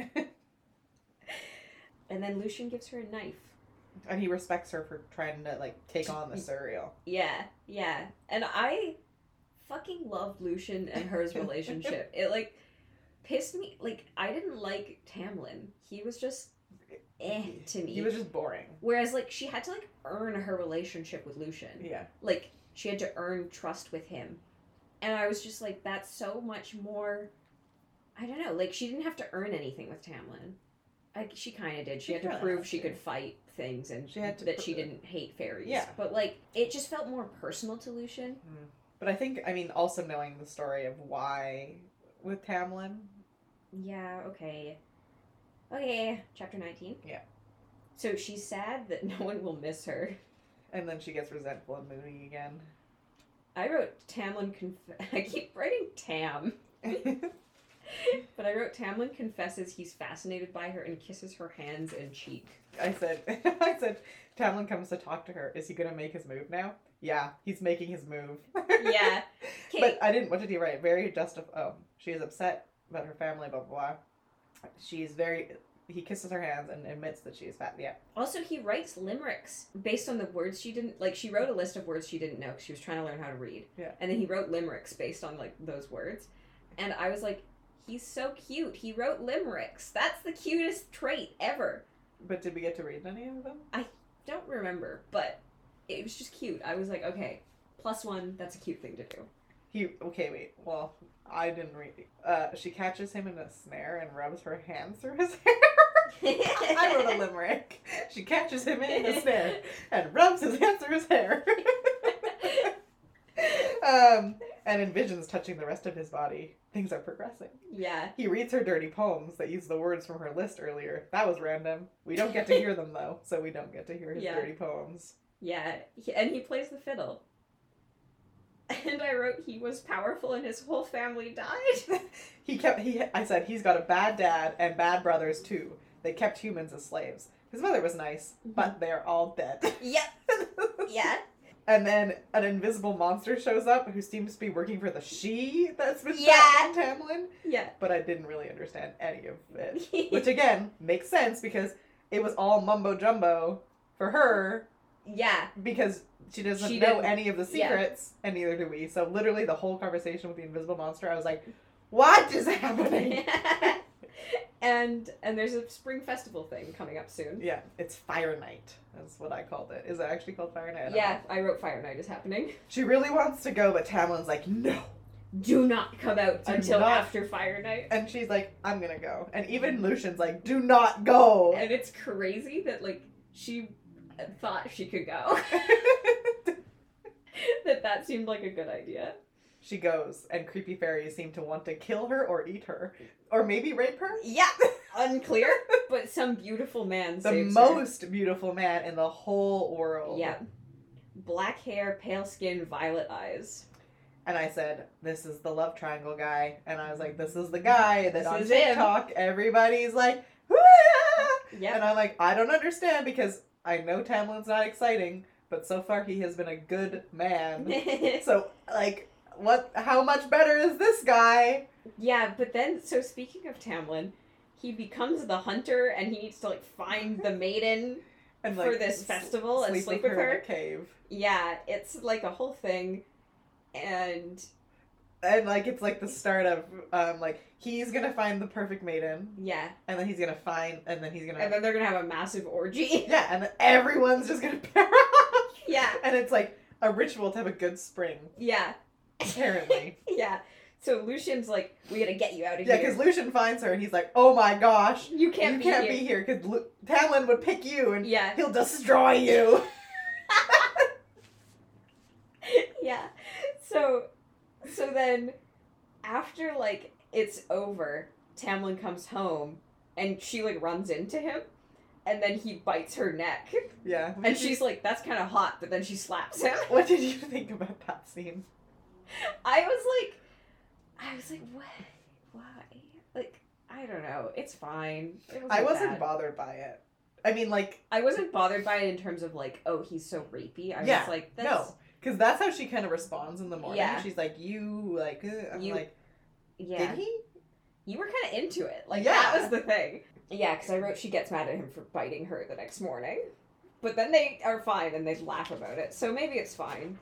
And then Lucian gives her a knife. And he respects her for trying to, like, take on the Suriel. Yeah, yeah. And I fucking loved Lucian and hers relationship. It, like, pissed me. Like, I didn't like Tamlin. He was just eh to me. He was just boring. Whereas, like, she had to, like, earn her relationship with Lucian. Yeah. Like, she had to earn trust with him. And I was just like, that's so much more... I don't know. Like, she didn't have to earn anything with Tamlin. Like, she kind of did. She, She had to kinda prove had she to. could fight things and She had to that pr- she didn't hate fairies. Yeah. But, like, it just felt more personal to Lucian. But I think, I mean, also knowing the story of why with Tamlin. Yeah, okay. Okay, chapter nineteen. Yeah. So she's sad that no one will miss her. And then she gets resentful and moody again. I wrote Tamlin conf- I keep writing Tam. But I wrote Tamlin confesses he's fascinated by her and kisses her hands and cheek. I said, I said, Tamlin comes to talk to her. Is he gonna make his move now? Yeah, he's making his move. Yeah. But I didn't. What did he write? Very justif- Oh, she is upset about her family. Blah blah blah. She's very. He kisses her hands and admits that she is fat. Yeah. Also, he writes limericks based on the words she didn't like. She wrote a list of words she didn't know because she was trying to learn how to read. Yeah. And then he wrote limericks based on like those words, and I was like, he's so cute. He wrote limericks. That's the cutest trait ever. But did we get to read any of them? Don't remember, but it was just cute. I was like, okay, plus one. That's a cute thing to do. He. Okay, wait. Well, I didn't read. Uh, she catches him in a snare and rubs her hands through his hair. I wrote a limerick. She catches him in a snare and rubs his hands through his hair. um, and envisions touching the rest of his body. Things are progressing. Yeah. He reads her dirty poems that use the words from her list earlier. That was random. We don't get to hear them, though, so we don't get to hear his Yeah. dirty poems. Yeah, he, and he plays the fiddle. And I wrote he was powerful and his whole family died. He kept, he. I said, he's got a bad dad and bad brothers, too. They kept humans as slaves. His mother was nice, but they're all dead. Yep. Yeah. And then an invisible monster shows up who seems to be working for the she that's been Yeah. trapped in Tamlin. Yeah. But I didn't really understand any of it. Which, again, makes sense because it was all mumbo-jumbo for her Yeah. because she doesn't She know didn't- any of the yeah. secrets, and neither do we. So literally the whole conversation with the invisible monster, I was like, What is happening? and and there's a spring festival thing coming up soon. Yeah, it's Fire Night. That's what I called it. Is it actually called Fire Night? I don't Yeah, know. I wrote Fire Night is happening. She really wants to go, but Tamlin's like, no. Do not come out Do until not. after Fire Night. And she's like, I'm gonna go. And even Lucian's like, do not go. And it's crazy that, like, she thought she could go. that that seemed like a good idea. She goes, and creepy fairies seem to want to kill her or eat her. Or maybe rape her? Yeah, unclear, but some beautiful man The saves her. most beautiful man in the whole world. Yeah. Black hair, pale skin, violet eyes. And I said, this is the love triangle guy. And I was like, this is the guy that This on is him. TikTok, everybody's like, wah! Yeah. And I'm like, I don't understand because I know Tamlin's not exciting, but so far he has been a good man. So, like, what? How much better is this guy? Yeah, but then, so speaking of Tamlin, he becomes the hunter and he needs to, like, find the maiden And for like this s- festival and sleep with in a her. cave. Yeah, it's like a whole thing. And And like it's like the start of um like he's gonna find the perfect maiden, yeah, and then he's gonna find, and then he's gonna and then they're gonna have a massive orgy. yeah, and then everyone's just gonna pair off. Yeah. And it's like a ritual to have a good spring, Yeah. apparently. Yeah. So Lucian's like, we gotta get you out of Yeah, here. because Lucian finds her and he's like, "Oh my gosh, You can't you be can't here. be here because Lu- Tamlin would pick you and Yeah. he'll destroy you." Yeah. So, so then, after like it's over, Tamlin comes home, and she like runs into him, and then he bites her neck, Yeah, and she's like, "That's kind of hot," but then she slaps him. What did you think about that scene? I was like, I was like, what? Why? Like, I don't know. It's fine. It wasn't I wasn't bad. bothered by it. I mean, like, I wasn't bothered by it in terms of like, oh, he's so rapey. I Yeah, was like, that's, no, because that's how she kind of responds in the morning. Yeah. She's like, "You like," uh, I'm You- like, yeah. "Did he?" You were kind of into it. Like, Yeah. that was the thing. Yeah, because I wrote she gets mad at him for biting her the next morning. But then they are fine and they laugh about it. So maybe it's fine.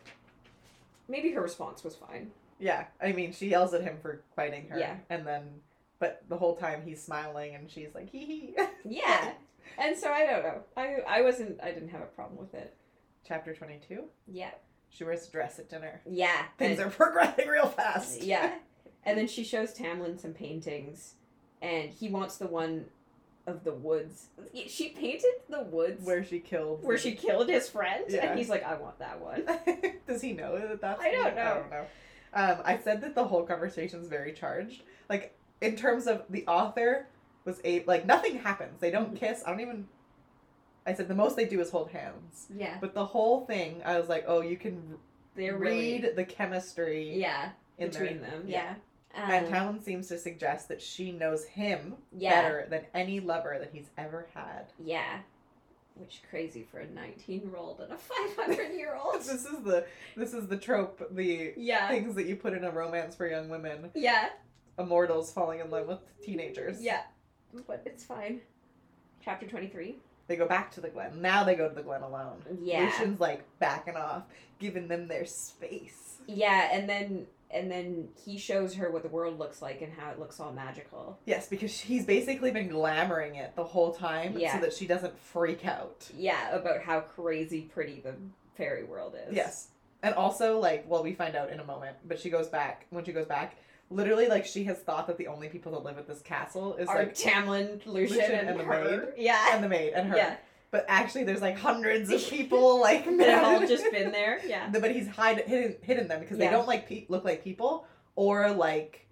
Maybe her response was fine. Yeah, I mean, she yells at him for biting her. Yeah. And then, but the whole time he's smiling and she's like, hee hee. Yeah. And so I don't know. I I wasn't, I didn't have a problem with it. Chapter twenty-two. Yeah. She wears a dress at dinner. Yeah. Things and, are progressing real fast. Yeah. And then she shows Tamlin some paintings. And he wants the one of the woods. She painted the woods Where she killed. where she killed his friend. Yeah. And he's like, I want that one. Does he know that that's? I don't I know. don't know. Um, I said that the whole conversation is very charged. Like in terms of the author was a like nothing happens. They don't kiss. I don't even. I said the most they do is hold hands. Yeah. But the whole thing, I was like, oh, you can They're read really, the chemistry yeah, in between there. them. Yeah. Yeah. Um, And Talon seems to suggest that she knows him yeah. better than any lover that he's ever had. Yeah. Which crazy for a nineteen-year-old and a five hundred-year-old. This is the this is the trope, the Yeah. things that you put in a romance for young women. Yeah. Immortals falling in love with teenagers. Yeah. But it's fine. Chapter twenty-three. They go back to the Glen. Now they go to the Glen alone. Yeah. Lucian's like backing off, giving them their space. Yeah, and then and then he shows her what the world looks like and how it looks all magical. Yes, because he's basically been glamoring it the whole time Yeah. so that she doesn't freak out. Yeah, about how crazy pretty the fairy world is. Yes. And also, like, well, we find out in a moment, but she goes back, when she goes back, literally, like, she has thought that the only people that live at this castle is, Are like, Tamlin, Lucian, Lucian and, and the her. maid. Yeah. and the maid and her. Yeah. But actually, there's, like, hundreds of people, like, That have all just been there. Yeah. But he's hide, hidden, hidden them because Yeah. they don't, like, pe- look like people, or, like,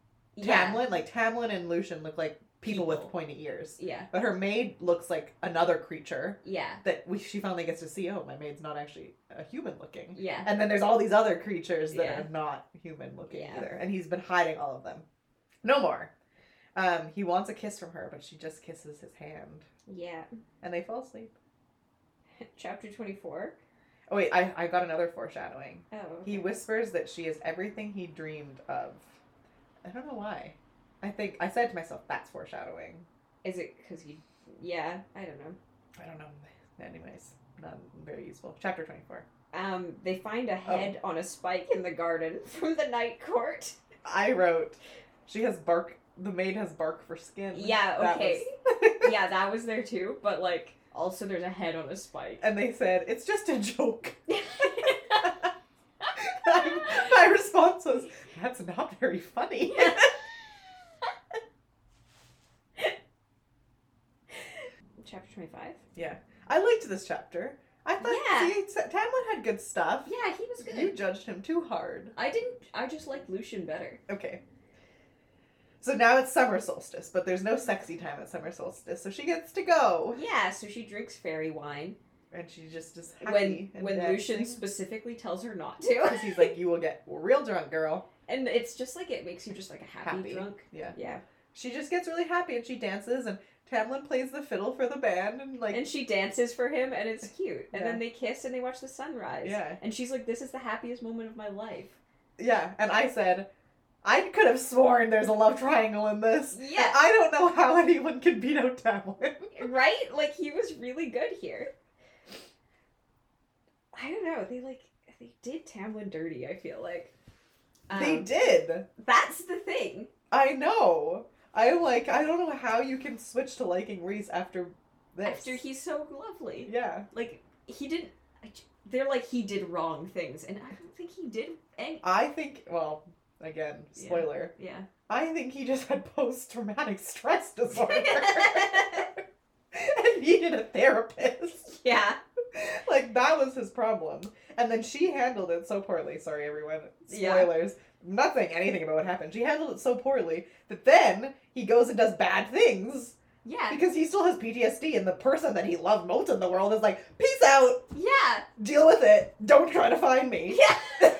Yeah. Tamlin. Like, Tamlin and Lucian look like people, with People. pointy ears. Yeah. But her maid looks like another creature Yeah. that we, she finally gets to see, oh, my maid's not actually a human looking. Yeah. And then there's all these other creatures that Yeah. are not human looking Yeah. either. And he's been hiding all of them. No more. Um, he wants a kiss from her, but she just kisses his hand. Yeah. And they fall asleep. Chapter twenty-four. Oh, wait, I, I got another foreshadowing. Oh. He whispers that she is everything he dreamed of. I don't know why. I think, I said to myself, that's foreshadowing. Is it because you... Yeah, I don't know. I don't know. Anyways, not very useful. Chapter twenty-four. Um, they find a Oh. head on a spike in the garden from the night court. I wrote, She has bark. The maid has bark for skin. Yeah, That okay. was- Yeah, that was there too, but like also there's a head on a spike. And they said it's just a joke. My response was, "That's not very funny." Chapter twenty-five? Yeah, I liked this chapter. I thought Yeah. see, Tamlin had good stuff. Yeah, he was good. You judged him too hard. I didn't. I just liked Lucian better. Okay. So now it's summer solstice, but there's no sexy time at summer solstice, so she gets to go. Yeah, so she drinks fairy wine. And she just is happy. When and when dancing. Lucian specifically tells her not to. Because he's like, you will get real drunk, girl. And it's just like, it makes you just like a happy, Happy. drunk. Yeah. Yeah. She just gets really happy and she dances and Tamlin plays the fiddle for the band and like... And she dances for him and it's cute. And Yeah. then they kiss and they watch the sunrise. Yeah. And she's like, this is the happiest moment of my life. Yeah, and I said, I could have sworn there's a love triangle in this. Yeah. And I don't know how anyone can beat out Tamlin. Right? Like, he was really good here. I don't know. They, like, they did Tamlin dirty, I feel like. They Um, did. That's the thing. I know. I'm like, I don't know how you can switch to liking Rhys after this. After he's so lovely. Yeah. Like, he didn't... I j- They're like, he did wrong things. And I don't think he did any... I think, well, again, spoiler. Yeah. I think he just had post-traumatic stress disorder. And needed a therapist. Yeah. Like, that was his problem. And then she handled it so poorly. Sorry, everyone. Yeah. Spoilers. Not saying anything about what happened. She handled it so poorly that then he goes and does bad things Yeah. because he still has P T S D and the person that he loved most in the world is like, peace out, Yeah. deal with it, don't try to find me. Yeah.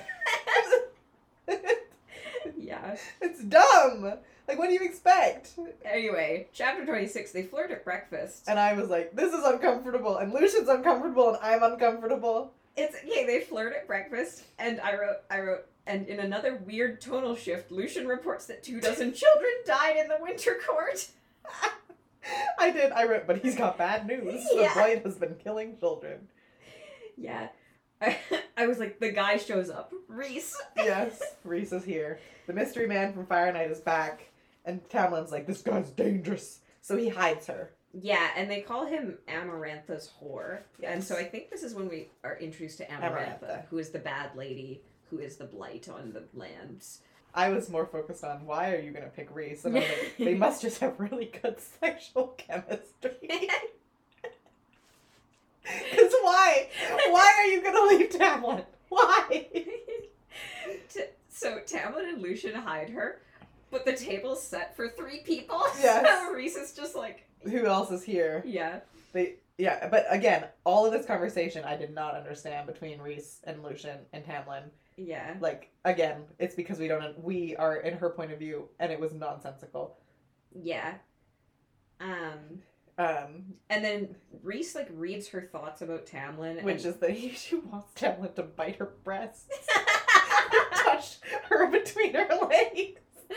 Yeah. It's dumb. Like, what do you expect? Anyway, chapter twenty-six, they flirt at breakfast. And I was like, this is uncomfortable, and Lucian's uncomfortable, and I'm uncomfortable. It's okay, they flirt at breakfast, and I wrote, I wrote, and in another weird tonal shift, Lucian reports that two dozen children died in the winter court. I did, I wrote, but he's got bad news. Yeah. The blight has been killing children. Yeah. I, I was like, the guy shows up. Rhys. Yes, Rhys is here. The mystery man from Fire Night is back, and Tamlin's like, this guy's dangerous. So he hides her. Yeah, and they call him Amarantha's whore. Yes. And so I think this is when we are introduced to Amarantha, Amarantha. who is the bad lady, who is the blight on the lands. I was more focused on, why are you going to pick Rhys? And I was like, they must just have really good sexual chemistry. Because why? Why are you going to leave Tamlin? Why? T- so Tamlin and Lucian hide her, but the table's set for three people. Yes. So Rhys is just like, Who else is here? yeah. They Yeah, but again, all of this conversation I did not understand between Rhys and Lucian and Tamlin. Yeah. Like, again, it's because we don't, we are in her point of view, and it was nonsensical. Yeah. Um, Um, and then Rhys, like, reads her thoughts about Tamlin. which and... is that she wants Tamlin to bite her breasts. Touch her between her legs.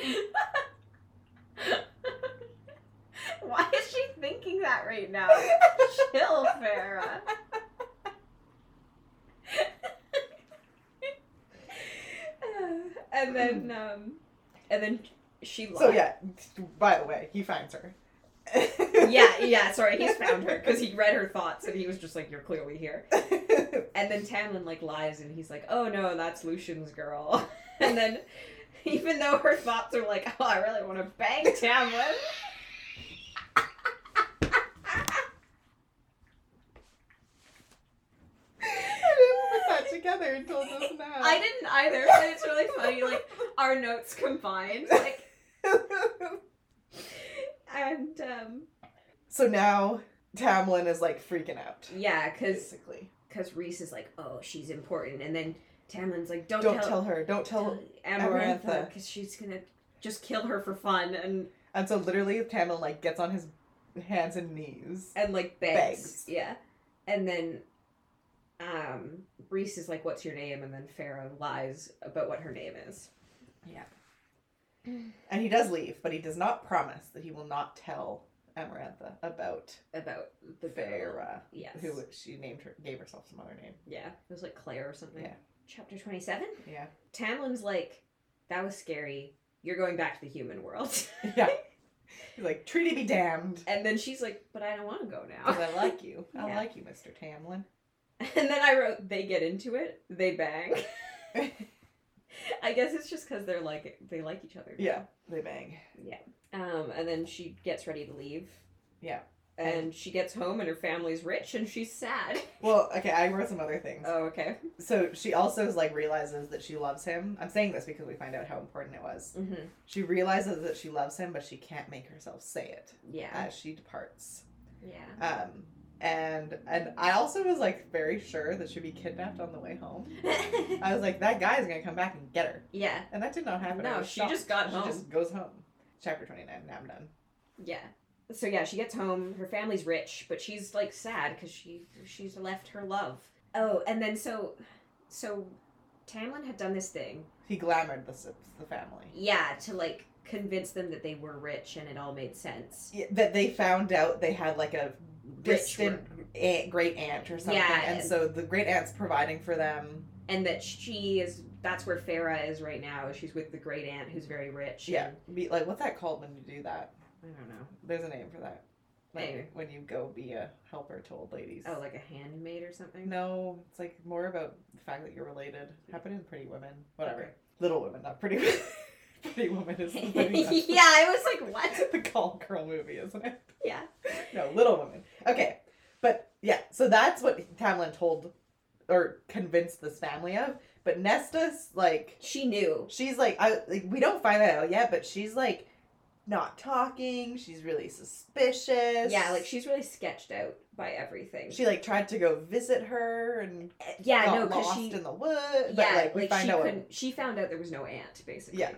Why is she thinking that right now? Chill, Farah. And then, um, and then she lied. So yeah, by the way, he finds her. Yeah, yeah, sorry, he's found her, because he read her thoughts, and he was just like, you're clearly here. And then Tamlin, like, lies, and he's like, oh no, that's Lucian's girl. And then, even though her thoughts are like, oh, I really want to bang Tamlin. I didn't put that together until just now. I didn't either, but it's really funny, like, our notes combined, like, and, um... So now, Tamlin is, like, freaking out. Yeah, because Basically. because Rhys is like, oh, she's important, and then Tamlin's like, don't, Don't tell, tell her. Don't tell... tell Amarantha, Amarantha. because she's gonna just kill her for fun, and And so literally Tamlin, like, gets on his hands and knees. and like begs. Begs. Yeah, and then um Rhys is like, what's your name? And then Farah lies about what her name is. Yeah. And he does leave, but he does not promise that he will not tell Amarantha about About the girl. Farah, Yes. who she named her, gave herself some other name. Yeah, it was like Claire or something. Yeah. Chapter twenty-seven. Yeah. Tamlin's like, that was scary. you're going back to the human world. Yeah. He's like, treaty be damned. And then she's like, but I don't want to go now. Because I like you. I Yeah. like you, Mister Tamlin. And then I wrote, they get into it, they bang. I guess it's just because they're like, they like each other. Yeah, they bang. Yeah. Um, and then she gets ready to leave. Yeah. And she gets home and her family's rich and she's sad. Well, okay, I wrote some other things. Oh, okay. So she also is, like, realizes that she loves him. I'm saying this because we find out how important it was. Mm-hmm. She realizes that she loves him, but she can't make herself say it Yeah. as she departs. Yeah. Um, and and I also was, like, very sure that she'd be kidnapped on the way home. I was like, that guy's gonna come back and get her. Yeah. And that did not happen. I No, was she shocked. just got she home. just goes home. Chapter twenty-nine. Now I'm done. Yeah. So yeah, she gets home. Her family's rich, but she's like sad because she she's left her love. Oh, and then so so Tamlin had done this thing. He glamoured the the family. Yeah, to like convince them that they were rich and it all made sense. Yeah, that they found out they had like a Rich distant aunt, great aunt or something, Yeah, and and- so the great aunt's providing for them. And that she is that's where Farah is right now. She's with the great aunt who's very rich. Yeah, and- be like, what's that called when you do that? I don't know. There's a name for that. Like Anyway. when you go be a helper to old ladies. Oh, like a handmaid or something? No, it's like more about the fact that you're related. Happened in Pretty Women. Whatever. Okay. Little Women, not Pretty Women. Pretty Woman is the movie. That's Yeah, I was like, what? the Call Girl movie, isn't it? Yeah. No, Little Women. Okay. But yeah, so that's what Tamlin told or convinced this family of. But Nesta's like She knew. she's like I like we don't find that out yet, but she's like not talking, she's really suspicious. Yeah, like she's really sketched out by everything. she like tried to go visit her and yeah, got no, because lost she in the woods. But yeah, like we like find she out couldn't. She found out there was no aunt, basically. Yeah.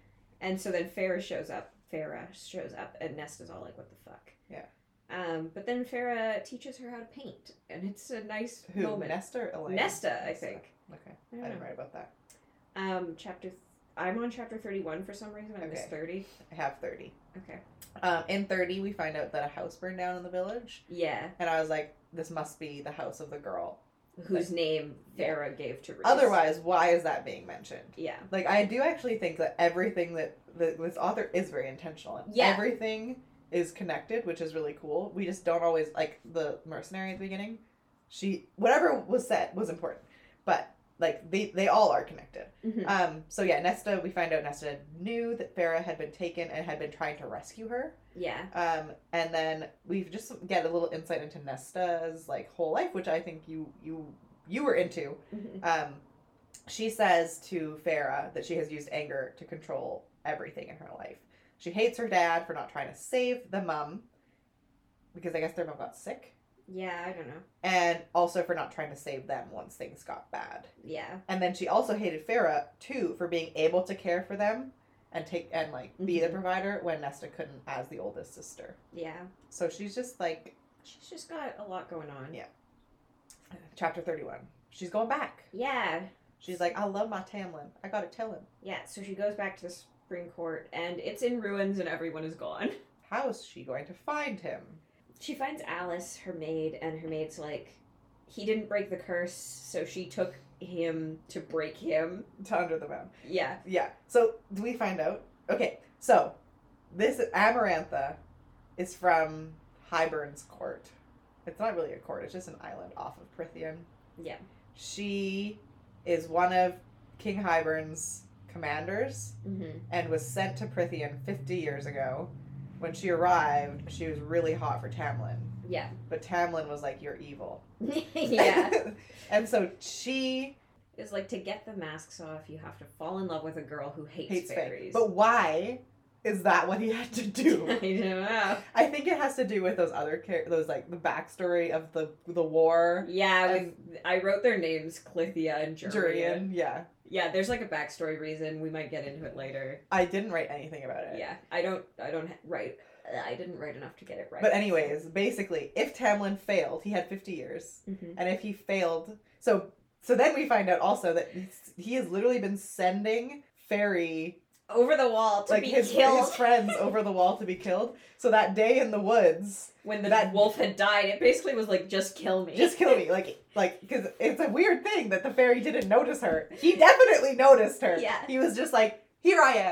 And so then Farah shows up. Farah shows up, and Nesta's all like, "What the fuck?" Yeah. Um, but then Farah teaches her how to paint, and it's a nice who moment. Nesta or Elaine? Nesta, I Nesta. think. Okay. I I, don't didn't know. write about that. Um, chapter. Th- I'm on chapter thirty-one for some reason. I missed Okay. thirty. I have thirty. Okay. Um, in thirty, we find out that a house burned down in the village, Yeah. and I was like, "This must be the house of the girl." Whose Like- name Yeah. Farah gave to Reese. Otherwise, why is that being mentioned? Yeah. Like, I do actually think that everything that, that this author is very intentional. And Yeah. Everything is connected, which is really cool. We just don't always, like, the mercenary at the beginning, she, whatever was said was important. But, like, they, they all are connected. Mhm. Um, so yeah, Nesta, we find out Nesta knew that Farah had been taken and had been trying to rescue her. Yeah. Um, and then we just get a little insight into Nesta's, like, whole life, which I think you, you, you were into. Mhm. Um, she says to Farah that she has used anger to control everything in her life. She hates her dad for not trying to save the mom, because I guess their mom got sick, Yeah. I don't know. and also for not trying to save them once things got bad. Yeah. And then she also hated Farah too for being able to care for them and take and like be the Mhm. provider when Nesta couldn't as the oldest sister. Yeah. So she's just like She's just got a lot going on. Yeah. chapter thirty-one. She's going back. Yeah. She's like, I love my Tamlin. I gotta tell him. Yeah, so she goes back to the spring court and it's in ruins and everyone is gone. How is she going to find him? She finds Alice, her maid, and her maid's like, he didn't break the curse, so she took him to break him. To Under the Mound. Yeah. Yeah. So do we find out? Okay. So this Amarantha is from Hybern's court. It's not really a court. It's just an island off of Prithian. Yeah. She is one of King Hybern's commanders Mm-hmm. and was sent to Prithian fifty years ago. When she arrived, she was really hot for Tamlin. Yeah. But Tamlin was like, you're evil. Yeah. And so she It's like to get the masks off, you have to fall in love with a girl who hates, hates fairies. fairies. But why is that what he had to do? I don't know. I think it has to do with those other char- those like the backstory of the the war. Yeah, with, I wrote their names, Clithia and Jurian. Jurian, yeah. Yeah, there's like a backstory reason. We might get into it later. I didn't write anything about it. Yeah, I don't. I don't write. I didn't write enough to get it right. But anyways, basically, if Tamlin failed, he had fifty years, Mhm. and if he failed, so so then we find out also that he's, he has literally been sending fairy Over the wall to like be his, killed. his friends over the wall to be killed. So that day in the woods, When the that- wolf had died, it basically was like, just kill me. just kill me, like like because it's a weird thing that the fairy didn't notice her. He definitely noticed her. Yeah. He was just like, here I am.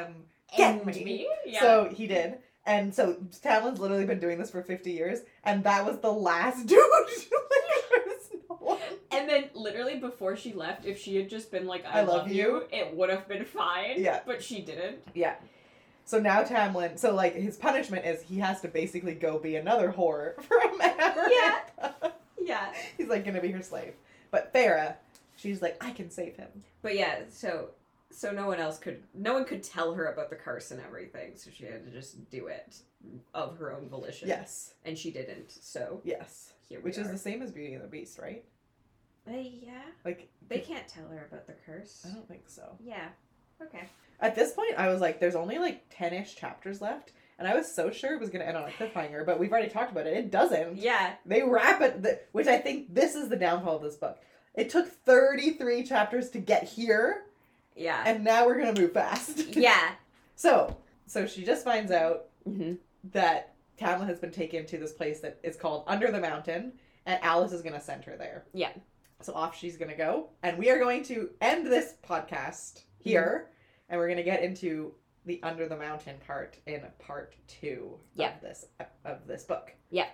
get End me. me. Yeah. So he did. And so Tamlin's literally been doing this for fifty years, and that was the last dude. Like, there's no one. And then, literally, before she left, if she had just been like, I, I love, love you, you. it would have been fine. Yeah. But she didn't. Yeah. So now Tamlin, so like his punishment is he has to basically go be another whore for Amarantha. Yeah. Yeah. He's like gonna be her slave. But Farah, she's like, I can save him. But yeah, so so no one else could, no one could tell her about the curse and everything, so she had to just do it of her own volition. Yes. And she didn't, so Yes. here we Which are. is the same as Beauty and the Beast, right? Uh, yeah. Like They can't tell her about the curse. I don't think so. Yeah. Okay. At this point, I was like, there's only like ten-ish chapters left, and I was so sure it was going to end on a cliffhanger, but we've already talked about it. It doesn't. Yeah. They wrap it, the, which I think this is the downfall of this book. It took thirty-three chapters to get here, Yeah. and now we're going to move fast. Yeah. So, so she just finds out Mm-hmm. that Tamlin has been taken to this place that is called Under the Mountain, and Alice is going to send her there. Yeah. So off she's going to go, and we are going to end this podcast here. Mm-hmm. And we're gonna get into the Under the Mountain part in part two Yeah. of this of this book. Yeah.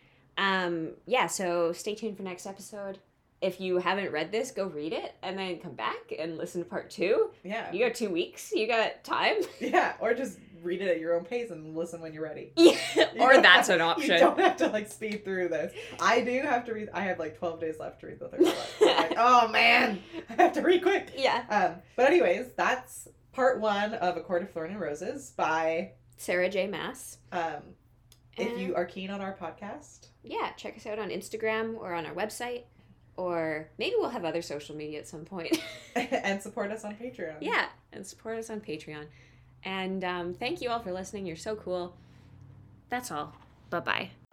Um, yeah, so stay tuned for next episode. If you haven't read this, go read it and then come back and listen to part two. Yeah. You got two weeks. You got time. Yeah, or just read it at your own pace and listen when you're ready. Yeah, You or don't that's have- an option. You don't have to like speed through this. I do have to read. I have like twelve days left to read the third book. So I'm like, oh man, I have to read quick. Yeah. Um, but anyways, that's part one of A Court of Thorn and Roses by Sarah J. Maas. um. If And- you are keen on our podcast, Yeah, check us out on Instagram or on our website. Or maybe we'll have other social media at some point. and support us on Patreon. Yeah, and support us on Patreon. And um, thank you all for listening. You're so cool. That's all. Bye-bye.